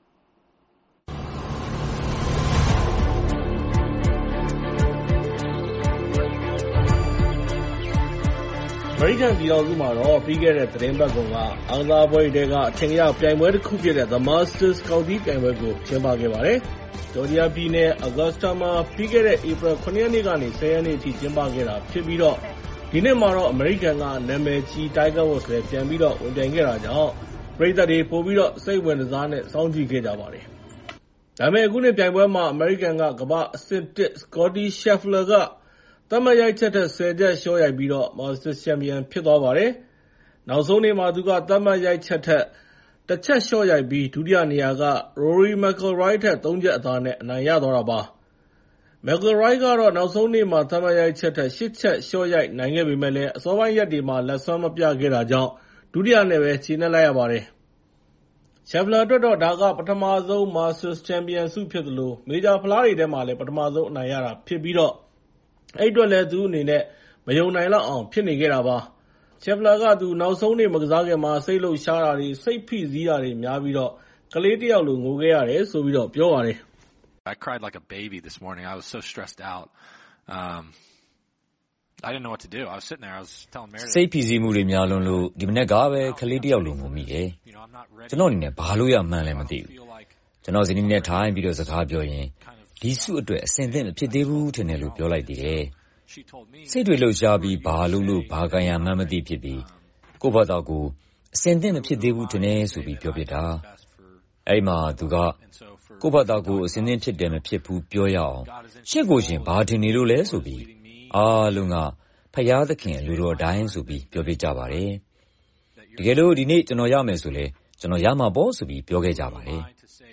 အမေရိကန်ပြည်ထောင်စုမှာတော့ပြီးခဲ့တဲ့သတင်းပတ်ကုန်ကအားကစားပွဲတွေကအထင်ရပြိုင်ပွဲတစ်ခုဖြစ်တဲ့ The Masters ကောက်တီးပြိုင်ပွဲကိုကျင်းပခဲ့ပါတယ်။ဂျော်ဂျီယာပြည်နယ် Augusta မှာပြီးခဲ့တဲ့ ဧပြီ ခုနှစ်ရက်နေ့ကနေ ဆယ်ရက်နေ့အထိကျင်းပခဲ့တာဖြစ်ပြီးတော့ဒီနှစ်မှာတော့အမေရိကန်ကနာမည်ကြီး Tiger Woods လည်းပြန်ပြီးတော့ဝင်ပြိုင်ခဲ့တာကြောင့်ပရိသတ်တွေပိုပြီးတော့စိတ်ဝင်စားနဲ့စောင့်ကြည့်ခဲ့ကြပါတယ်။ဒါပေမဲ့အခုနှစ်ပြိုင်ပွဲမှာအမေရိကန်ကကမ္ဘာအဆင့်တစ် Scottie Scheffler ကသတ်မှတ်ရိုက်ချက်ထက်ဆယ်ချက်လျှော့ရိုက်ပြီးတော့ Masters ချန်ပီယံဖြစ်သွားပါတယ်။နောက်ဆုံးနေ့မှာသူကသတ်မှတ်ရိုက်ချက်ထက်တစ်ချက်လျှော့ရိုက်ပြီးဒုတိယနေရာက Rory McIlroy ထက်သုံးချက်အသာနဲ့အနိုင်ရသွားတာပါ။ McIlroy ကတော့နောက်ဆုံးနေ့မှာသတ်မှတ်ရိုက်ချက်ထက်ရှစ်ချက်လျှော့ရိုက်နိုင်ခဲ့ပေမဲ့လည်းအစောပိုင်းရက်တွေမှာလက်စွမ်းမပြခဲ့တာကြောင့်ဒုတိယနဲ့ပဲကျေနပ်လိုက်ရပါတယ်။ Scheffler အတွက်တော့ဒါကပထမဆုံး Masters ချန်ပီယံဆုဖြစ်သလိုမေဂျာဖလားတွေထဲမှာလည်းပထမဆုံးအနိုင်ရတာဖြစ်ပြီးတော့အဲ့အတွက်လည်းသူ့အနေနဲ့မယုံနိုင်လောက်အောင်ဖြစ်နေခဲ့တာပါ။ Scheffler ကသူနောက်ဆုံးနေ့မကစားခင်မှာစိတ်လှုပ်ရှားတာတွေစိတ်ဖိစီးတာတွေများပြီးတော့ကလေးတစ်ယောက်လိုငိုခဲ့ရတယ်ဆိုပြီးတော့ပြောပါတယ်။ I cried like a baby this morning. I was so stressed out. Um I didn't know what to do. I was sitting there. I was telling Meredith စိတ်ဖိစီးမှုတွေများလွန်းလို့ဒီမနေ့ကပဲကလေးတစ်ယောက်လိုငိုမိတယ်။ကျွန်တော်အနေနဲ့ဘာလို့ရမှန်းလည်းမသိဘူး။ကျွန်တော်ဇနီးနဲ့ထိုင်ပြီးတော့စကားပြောရင်ဒီစုအတွက်အဆင်သင့်မဖြစ်သေးဘူးထင်တယ်လို့ပြောလိုက်သေးတယ်။စိတ်တွေလှုပ်ရှားပြီးဘာလို့လို့ဘာကန်ရမှန်းမသိဖြစ်ပြီးကိုယ့်ဘာသာကိုအဆင်သင့်မဖြစ်သေးဘူးထင်တယ်ဆိုပြီးပြောပြတာ။အဲ့မှာသူကကိုယ့်ဘာသာကိုအဆင်သင့်ဖြစ်တယ်မဖြစ်ဘူးပြောရအောင်ရှင့်ကိုရှင်ဘာထင်နေလို့လဲဆိုပြီးအားလုံးကဖယားသခင်လူတော်တိုင်းဆိုပြီးပြောပြကြပါတယ်။တကယ်လို့ဒီနေ့ကျွန်တော်ရမယ်ဆိုလဲကျွန်တော်ရမှာပေါ့ဆိုပြီးပြောခဲ့ကြပါတယ်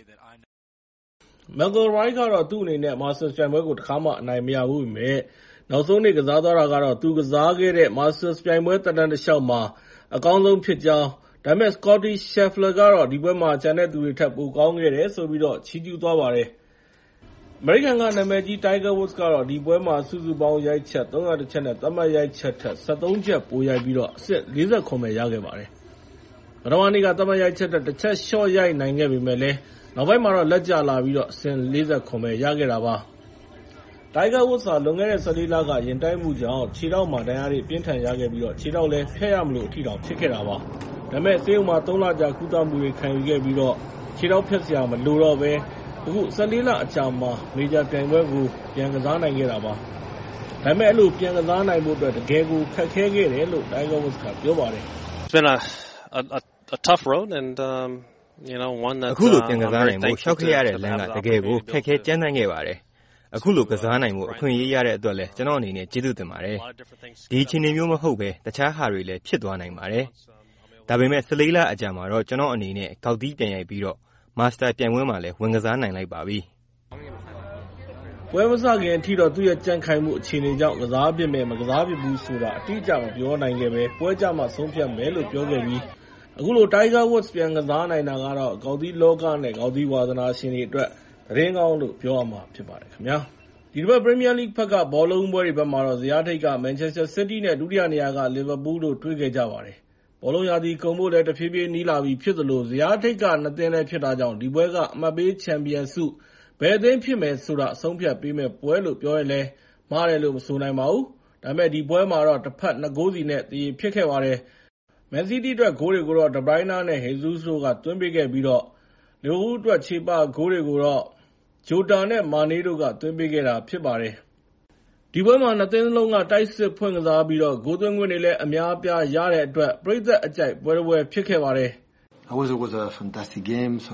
။ McIlroy ကတော့သူ့အနေနဲ့ Masters ပြိုင်ပွဲကိုတစ်ခါမှအနိုင်မရဘူးပေမဲ့နောက်ဆုံးနေ့ကစားသွားတာကတော့သူကစားခဲ့တဲ့ Masters ပြိုင်ပွဲသက်တမ်းတစ်လျှောက်မှာအကောင်းဆုံးဖြစ်ကြောင်းဒါပေမဲ့ Scottie Scheffler ကတော့ဒီပွဲမှာကျန်တဲ့သူတွေထက်ပိုကောင်းခဲ့တယ်ဆိုပြီးတော့ချီးကျူးသွားပါတယ်။အမေရိကန်ကနာမည်ကြီး Tiger Woods ကတော့ဒီပွဲမှာစုစုပေါင်းရိုက်ချက်သုံးရာတစ်ချက်နဲ့သတ်မှတ်ရိုက်ချက်ထက်ဆယ့်သုံးချက်ပိုရိုက်ပြီးတော့အဆင့်လေးဆယ့်ခုပဲရခဲ့ပါတယ်။ပထမနေ့ကသတ်မှတ်ရိုက်ချက်ထက်တစ်ချက်လျှော့ရိုက်နိုင်ခဲ့ပေမဲ့လည်းနောက်ပိုင်းမှာတော့လက်ကျလာပြီးတော့အဆင့်လေးဆယ့်ခုပဲရခဲ့တာပါ။ Tiger Woods ဟာလွန်ခဲ့တဲ့ဆယ်လေးလကရင်တိုက်မှုကြောင့်ခြေထောက်မှာဒဏ်ရာတွေပြင်းထန်ရခဲ့ပြီးတော့ခြေထောက်လည်းဖျက်ရမလို့အထီတောင်ဖြစ်ခဲ့တာပါ။ဒါပေမဲ့ဆေးရုံမှာသုံးလကြာကုသမှုတွေခံယူခဲ့ပြီးတော့ခြေထောက်ဖျက်စရာမလိုတော့ဘဲအခုဆယ်လေးလအကြာမှာမေဂျာပြိုင်ပွဲကိုပြန်ကစားနိုင်ခဲ့တာပါ။ဒါပေမဲ့အဲ့လိုပြန်ကစားနိုင်ဖို့အတွက်တကယ်ကိုခက်ခဲခဲ့တယ်လို့ Tiger Woods ကပြောပါတယ်။ It's been a a a tough road and um you know one that အခုလိုပြန်ကစားနိုင်ဖို့ရှောက်ခဲ့ရတဲ့လမ်းကတကယ်ကိုခက်ခဲကြမ်းတမ်းခဲ့ပါတယ်။အခုလိုကစားနိုင်ဖို့အခွင့်အရေးရတဲ့အတွက်လည်းကျွန်တော်အနေနဲ့ကျေးဇူးတင်ပါတယ်။ဒီအခြေအနေမျိုးမဟုတ်ပဲတခြားဟာတွေလည်းဖြစ်သွားနိုင်ပါတယ်။ဒါပေမဲ့ဆယ်လေးလအကြာမှာတော့ကျွန်တော်အနေနဲ့ကောက်တီးပြန်ရိုက်ပြီးတော့ Master ပြိုင်ပွဲမှာလည်းဝင်ကစားနိုင်လိုက်ပါပြီ။ပွဲမစခင်အထိတော့သူ့ရဲ့ကြံ့ခိုင်မှုအခြေအနေကြောင့်ကစားပြစ်မယ်မကစားပြစ်ဘူးဆိုတာအတိအကျမပြောနိုင်ခဲ့ပဲပွဲကြမှာဆုံးဖြတ်မယ်လို့ပြောခဲ့ပြီးအခုလို Tiger Woods ပြန်ကစားနိုင်တာကတော့ကောက်တီးလောကနဲ့ကောက်တီးဝါသနာရှင်တွေအတွက်သတင်းကောင်းလို့ပြောရမှာဖြစ်ပါတယ်ခင်ဗျာ။ဒီတစ်ပတ် Premier League ဘက်ကဘောလုံးပွဲတွေဘက်မှာတော့ဇယားထိပ်က Manchester City နဲ့ဒုတိယနေရာက Liverpool တို့တွေ့ခဲ့ကြပါတယ်။ဘောလုံးရာသီကုန်ဖို့လည်းတဖြည်းဖြည်းနီးလာပြီဖြစ်သလိုဇယားထိပ်ကနှစ်သင်းလည်းဖြစ်တာကြောင့်ဒီပွဲကအမှတ်ပေးချန်ပီယံဆုဘယ်အသင်းဖြစ်မယ်ဆိုတာအဆုံးဖြတ်ပေးမယ့်ပွဲလို့ပြောရင်လည်းမှားတယ်လို့မဆိုနိုင်ပါဘူး။ဒါပေမဲ့ဒီပွဲမှာတော့တစ်ဖက်နှစ်ဂိုးစီနဲ့သရေဖြစ်ခဲ့ပါတယ်။ Man City အတွက်ဂိုးတွေကိုတော့ De Bruyne နဲ့ Jesus တို့ကသွင်းပေးခဲ့ပြီးတော့ Liverpool အတွက်ခြေပဂိုးတွေကိုတော့Jota နဲ့ Mane တို့ကသွင်းပေးခဲ့တာဖြစ်ပါတယ်။ဒီပွဲမှာနှစ်သင်းလုံးကတိုက်စစ်ဖွင့်ကစားပြီးတော့ဂိုးသွင်းခွင့်တွေလည်းအများအပြားရတဲ့အတွက်ပရိသတ်အကြိုက်ပွဲတစ်ပွဲဖြစ်ခဲ့ပါတယ်။ It was it was a fantastic game. So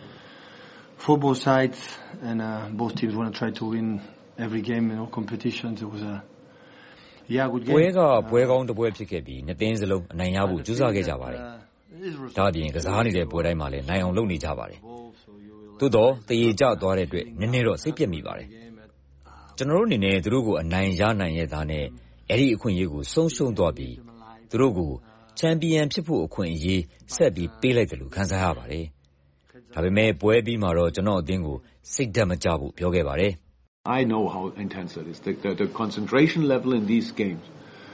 for both sides and uh, both teams want to try to win every game, you know, competitions. It was a yeah good game. ပွဲကပွဲကောင်းတစ်ပွဲဖြစ်ခဲ့ပြီးနှစ်သင်းစလုံးအနိုင်ရဖို့ကြိုးစားခဲ့ကြပါတယ်။ဒါ့အပြင်ကစားနေတဲ့ပွဲတိုင်းမှာလည်းနိုင်အောင်လုပ်နေကြပါတယ်။သို့တော့တရေကျသွားတဲ့အတွက်နည်းနည်းတော့စိတ်ပြက်မိပါတယ်။ကျွန်တော်တို့အနေနဲ့သူတို့ကိုအနိုင်ရနိုင်ရဲ့သားနဲ့အဲ့ဒီအခွင့်အရေးကိုဆုံးရှုံးသွားပြီးသူတို့ကိုချန်ပီယံဖြစ်ဖို့အခွင့်အရေးဆက်ပြီးပေးလိုက်တယ်လို့ခံစားရပါတယ်။ဒါပေမဲ့ပွဲပြီးမှာတော့ကျွန်တော်အသင်းကိုစိတ်ဓာတ်မကျဖို့ပြောခဲ့ပါတယ်။ I know how intense it is. The, the, the concentration level in these games.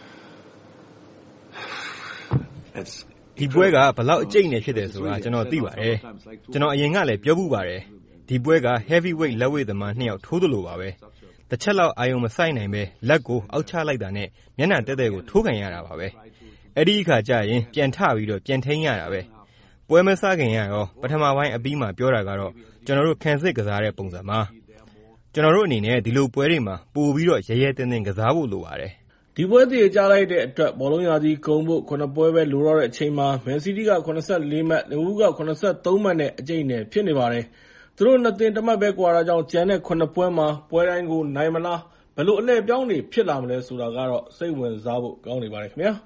It's ဒီပွဲကဘလောက်အကျိတ်နေဖြစ်တယ်ဆိုတာကျွန်တော်သိပါတယ်။ကျွန်တော်အရင်ကလည်းပြောဘူးပါတယ်။ဒီပွဲက heavyweight လက်ဝှေ့သမားနှစ်ယောက်ထိုးသလိုပါပဲ။တစ်ချက်လောက်အာယုံမဆိုင်နိုင်ပဲလက်ကိုအောက်ချလိုက်တာနဲ့မျက်နှာတဲတဲကိုထိုးခံရတာပါပဲ။အဲ့ဒီအခါကျရင်ပြန်ထပြီးတော့ပြန်ထိန်းရတာပဲ။ပွဲမစခင်ရတော့ပထမပိုင်းအပြီးမှာပြောတာကတော့ကျွန်တော်တို့ခံစစ်ကစားတဲ့ပုံစံပါ။ကျွန်တော်တို့အနေနဲ့ဒီလိုပွဲတွေမှာပိုပြီးတော့ရဲရဲတင်းတင်းကစားဖို့လိုပါတယ်ဒီပွဲတည်ကြားလိုက်တဲ့အတွက်ဘောလုံးရာသီကုန်ဖို့ခုနှစ်ပွဲပဲလိုတော့တဲ့အချိန်မှာမန်စီးတီးကခုနှစ်လေးမှတ်လီဗာပူးကခုနှစ်သုံးမှတ်နဲ့အကျိန်နဲ့ဖြစ်နေပါတယ်သူတို့နှစ်သင်းတစ်မှတ်ပဲကွာတာကြောင့်ကျန်တဲ့ခုနှစ်ပွဲမှာပွဲတိုင်းကိုနိုင်မလားဘယ်လိုအလှည့်ပြောင်းတွေဖြစ်လာမလဲဆိုတာကတော့စိတ်ဝင်စားဖို့ကောင်းနေပါတယ်ခင်ဗျာ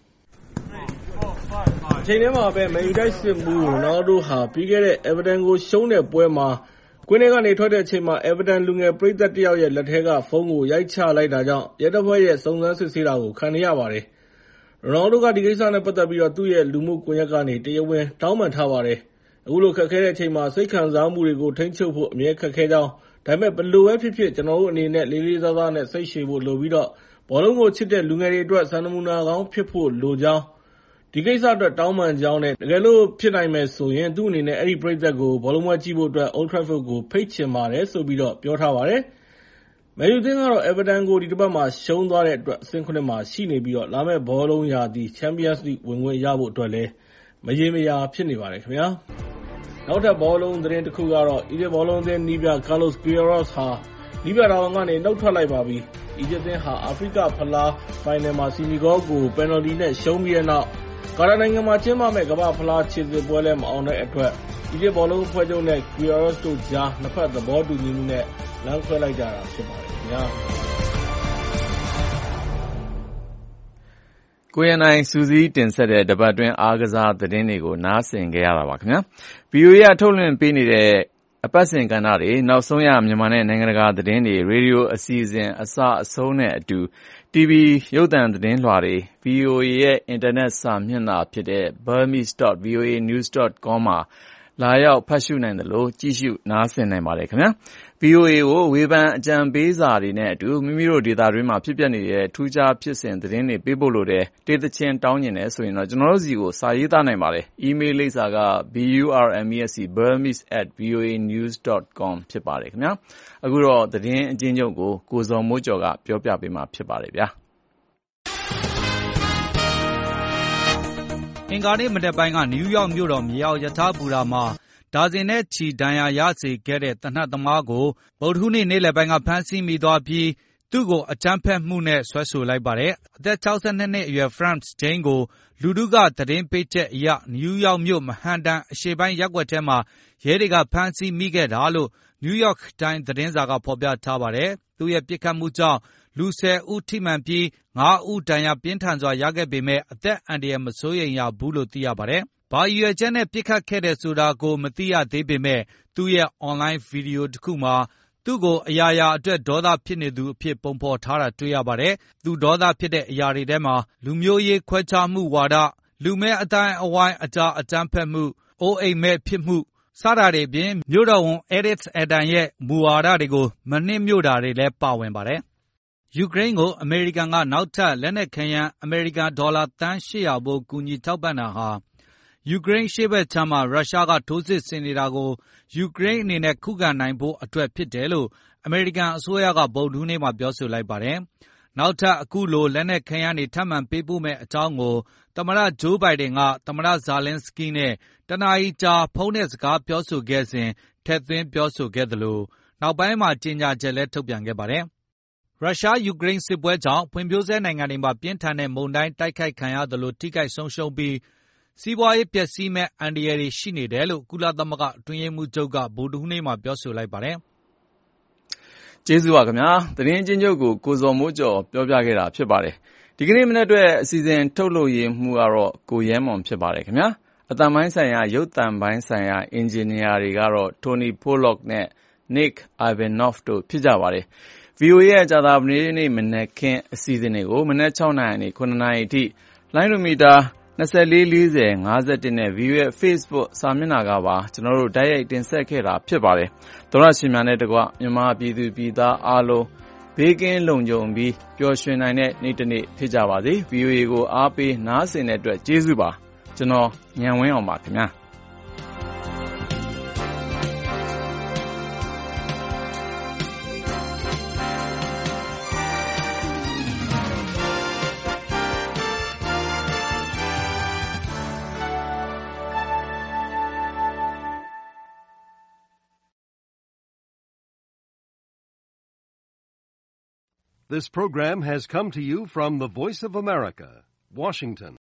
အချိန်ထဲမှာပဲမန်ယူတိုက်စစ်မှုရိုနယ်ဒိုဟာပြီးခဲ့တဲ့အဲဗာတန်ကိုရှုံးတဲ့ပွဲမှာကွင်းထဲကနေထွက်တဲ့အချိန်မှာအဲဗာတန်လူငယ်ပရိသတ်တယောက်ရဲ့လက်ထဲကဖုန်းကိုရိုက်ချလိုက်တာကြောင့်ရဲတပ်ဖွဲ့ရဲ့စုံစမ်းစစ်ဆေးတာကိုခံနေရပါတယ်။ရိုနယ်ဒိုကဒီကိစ္စနဲ့ပတ်သက်ပြီးတော့သူ့ရဲ့လူမှုကွန်ရက်ကနေတရားဝင်တောင်းပန်ထားပါတယ်။အခုလိုခက်ခဲတဲ့အချိန်မှာစိတ်ခံစားမှုတွေကိုထိန်းချုပ်ဖို့အမြဲခက်ခဲကြောင်းဒါပေမဲ့ဘယ်လိုပဲဖြစ်ဖြစ်ကျွန်တော်တို့အနေနဲ့လေးလေးစားစားနဲ့စိတ်ရှည်ဖို့လိုပြီးတော့ဘောလုံးကိုချစ်တဲ့လူငယ်တွေအတွက်စံနမူနာကောင်းဖြစ်ဖို့လိုကြောင်းဒီကိစ္စအတွက်တောင်းပန်ကြောင်းနဲ့တကယ်လို့ဖြစ်နိုင်မယ်ဆိုရင်သူ့အနေနဲ့အဲ့ဒီပရိသတ်ကိုဘောလုံးပွဲကြည့်ဖို့အတွက် Old Trafford ကိုဖိတ်ချင်ပါတယ်ဆိုပြီးတော့ပြောထားပါတယ်။မန်ယူသင်းကတော့ Everton ကိုဒီတစ်ပတ်မှာရှုံးသွားတဲ့အတွက်အဆင့်ခုနှစ်မှာရှိနေပြီးတော့လာမယ့်ဘောလုံးရာသီ Champions League ဝင်ခွင့်ရဖို့အတွက်လည်းမရေမရာဖြစ်နေပါတယ်ခင်ဗျာ။နောက်ထပ်ဘောလုံးသတင်းတစ်ခုကတော့အီဂျစ်ဘောလုံးသင်းနီးပြ Carlos Queiroz ဟာနီးပြတာဝန်ကနေနှုတ်ထွက်လိုက်ပါပြီ။အီဂျစ်သင်းဟာအာဖရိကဖလားဖိုင်နယ်မှာစီနီဂေါကိုပယ်နယ်တီနဲ့ရှုံးပြီးတဲ့နောက်ကာတာနိုင်ငံမှာကျင်းပမဲ့ကမ္ဘာဖလားခြေစစ်ပွဲလည်းမအောင်တဲ့အတွက်အီဂျစ်ဘောလုံးအဖွဲ့ချုပ်နဲ့ Queiroz တို့ကြားနှစ်ဖက်သဘောတူညီမှုနဲ့လမ်းခွဲလိုက်ကြတာဖြစ်ပါတယ်ခင်ဗျာကိုရနိုင်စူးစီးတင်ဆက်တဲ့တပတ်တွင်းအားကစားသတင်းတွေကိုနားဆင်ကြရတာပါခင်ဗျာ ဗီအိုအေ ကထုတ်လွှင့်ပေးနေတဲ့အပတ်စဉ်ကဏ္ဍတွေနောက်ဆုံးရမြန်မာနဲ့နိုင်ငံတကာသတင်းတွေရေဒီယိုအစီအစဉ်အစအဆုံးနဲ့အတူတီဗီရုပ်သံသတင်းလွှာတွေ ဗီအိုအေရဲ့အင်တာနက်စာမျက်နှာဖြစ်တဲ့ burmese dot v o a news dot com မှာလာရောက်ဖတ်ရှုနိုင်တယ်လို့ကြည့်ရှုနားဆင်နိုင်ပါတယ်ခင်ဗျာ ဗီအိုအေ ကိုဝေဖန်အကြံပေးစာတွေနဲ့အတူမိမိတို့ဒေသတွင်းမှာဖြစ်ပျက်နေတဲ့ထူးခြားဖြစ်စဉ်သတင်းတွေပေးပို့လို့တဲ့တေးသချင်းတောင်းကျင်တယ်ဆိုရင်တော့ကျွန်တော်တို့စီကိုစာရေးသားနိုင်ပါတယ်။ email လိပ်စာက burmese burmese at v o a news dot com ဖြစ်ပါတယ်ခင်ဗျာ။အခုတော့သတင်းအကျဉ်းချုပ်ကိုကိုဇော်မိုးကျော်ကပြောပြပေးမှာဖြစ်ပါတယ်ဗျာ။အင်္ဂါနေ့မနက်ပိုင်းကနယူးယောက်မြို့တော်မြေအောက်ရထားဘူတာမှာဒါဇင်နဲ့ချီဒဏ်ရာရစေခဲ့တဲ့သေနတ်သမားကိုဗုဒ္ဓဟူးနေ့နေ့လယ်ပိုင်းကဖမ်းဆီးမိသွားပြီးသူ့ကိုအကြမ်းဖက်မှုနဲ့စွဲဆိုလိုက်ပါတယ်။အသက်၆၂နှစ်အရွယ် Franz Jane ကိုလူထုကသတင်းပေးချက်အရနယူးယောက်မြို့မဟန်တန်အရှေ့ပိုင်းရပ်ကွက်ထဲမှာရဲတွေကဖမ်းဆီးမိခဲ့တာလို့ New York Times သတင်းစာကဖော်ပြထားပါတယ်။သူ့ရဲ့ပစ်ခတ်မှုကြောင့်လူဆယ်ဦးထိမှန်ပြီးငါးဦးဒဏ်ရာပြင်းထန်စွာရခဲ့ပေမဲ့အသက်အန္တရာယ်မစိုးရိမ်ရဘူးလို့သိရပါတယ်။ဘာရည်ရွယ်ချက်နဲ့ပစ်ခတ်ခဲ့တယ်ဆိုတာကိုမသိရသေးပေမဲ့သူ့ရဲ့အွန်လိုင်းဗီဒီယိုတစ်ခုမှာသူ့ကိုအရာရာအတွက်ဒေါသဖြစ်နေသူအဖြစ်ပုံဖော်ထားတာတွေ့ရပါတယ်။သူဒေါသဖြစ်တဲ့အရာတွေထဲမှာလူမျိုးရေးခွဲခြားမှုဝါဒ၊လူမဲအတိုင်းအဝိုင်းအကြားအကြမ်းဖက်မှု၊အိုးအိမ်မဲ့ဖြစ်မှုစတာတွေပြင်မြို့တော်ဝန် Eric Adams ရဲ့မူဝါဒတွေကိုမနှိမ့်မြို့တာတွေလည်းပါဝင်ပါတယ်။ယူကရိန်းကိုအမေရိကန်ကနောက်ထပ်လက်နက်ခဲယမ်းအမေရိကန်ဒေါ်လာသန်းရှစ်ရာဖိုးကူညီထောက်ပံ့တာဟာယူကရိန်းရှေ့ဘက်ခြမ်းမှာရုရှားကထိုးစစ်ဆင်နေတာကိုယူကရိန်းအနေနဲ့ခုခံနိုင်ဖို့အတွက်ဖြစ်တယ်လို့အမေရိကန်အစိုးရကဗုဒ္ဓဟူးနေ့မှာပြောဆိုလိုက်ပါတယ်။နောက်ထပ်အခုလိုလက်နက်ခဲယမ်းတွေထပ်မံပေးပို့မဲ့အကြောင်းကိုသမ္မတဂျိုးဘိုင်ဒန်ကသမ္မတဇာလင်းစကီးနဲ့တနာရီကြာဖုန်းနဲ့စကားပြောဆိုခဲ့စဉ်ထည့်သွင်းပြောဆိုခဲ့သလိုနောက်ပိုင်းမှာကြေညာချက်လည်းထုတ်ပြန်ခဲ့ပါတယ်။ရုရှားယူကရိန်းစစ်ပွဲကြောင့်ဖွံ့ဖြိုးဆဲနိုင်ငံတွေမှာပြင်းထန်တဲ့မုန်တိုင်းတိုက်ခိုက်ခံရသလိုထိခိုက်ဆုံးရှုံးပြီးစီးပွားရေးပျက်စီးမဲ့အန္တရာယ်တွေရှိနေတယ်လို့ကုလသမဂ္ဂအတွင်းရေးမှူးချုပ်ကဗုဒ္ဓဟူးနေ့မှာပြောဆိုလိုက်ပါတယ်။ကျေးဇူးပါခင်ဗျာ။သတင်းအကျဉ်းချုပ်ကိုကိုဇော်မိုးကျော်ပြောပြခဲ့တာဖြစ်ပါတယ်။ဒီကနေ့မနေ့အတွက်အစီအစဉ်ထုတ်လုပ်ရေးမှူးကတော့ကိုရဲမွန်ဖြစ်ပါတယ်ခင်ဗျာ။အသံပိုင်းဆိုင်ရာရုပ်သံပိုင်းဆိုင်ရာအင်ဂျင်နီယာတွေကတော့ Tony Pollock နဲ့ Nick Ivanov တို့ဖြစ်ကြပါတယ်။ ဗီအိုအေရဲ့ကြာသပတေးနေ့မနက်ခင်းအစီအစဉ်တွေကိုမနက်၆နာရီကနေ၇နာရီအထိလိုင်းဒိုမီတာ၂၄ ၄၀ ၅၁နဲ့ ဗီအိုအေ Facebook စာမျက်နှာကပါကျွန်တော်တို့တိုက်ရိုက်တင်ဆက်ခဲ့တာဖြစ်ပါတယ်။သောရရှင်များနဲ့တကွမြန်မာပြည်သူပြည်သားအားလုံးဘေးကင်းလုံခြုံပြီးပျော်ရွှင်နိုင်တဲ့နေ့တစ်နေ့ဖြစ်ကြပါစေ။ ဗီအိုအေကိုအားပေးနားဆင်တဲ့အတွက်ကျေးဇူးပါ။ကျွန်တော်ဉာဏ်ဝင်းအောင်ပါခင်ဗျာ။ This program has come to you from the Voice of America, Washington.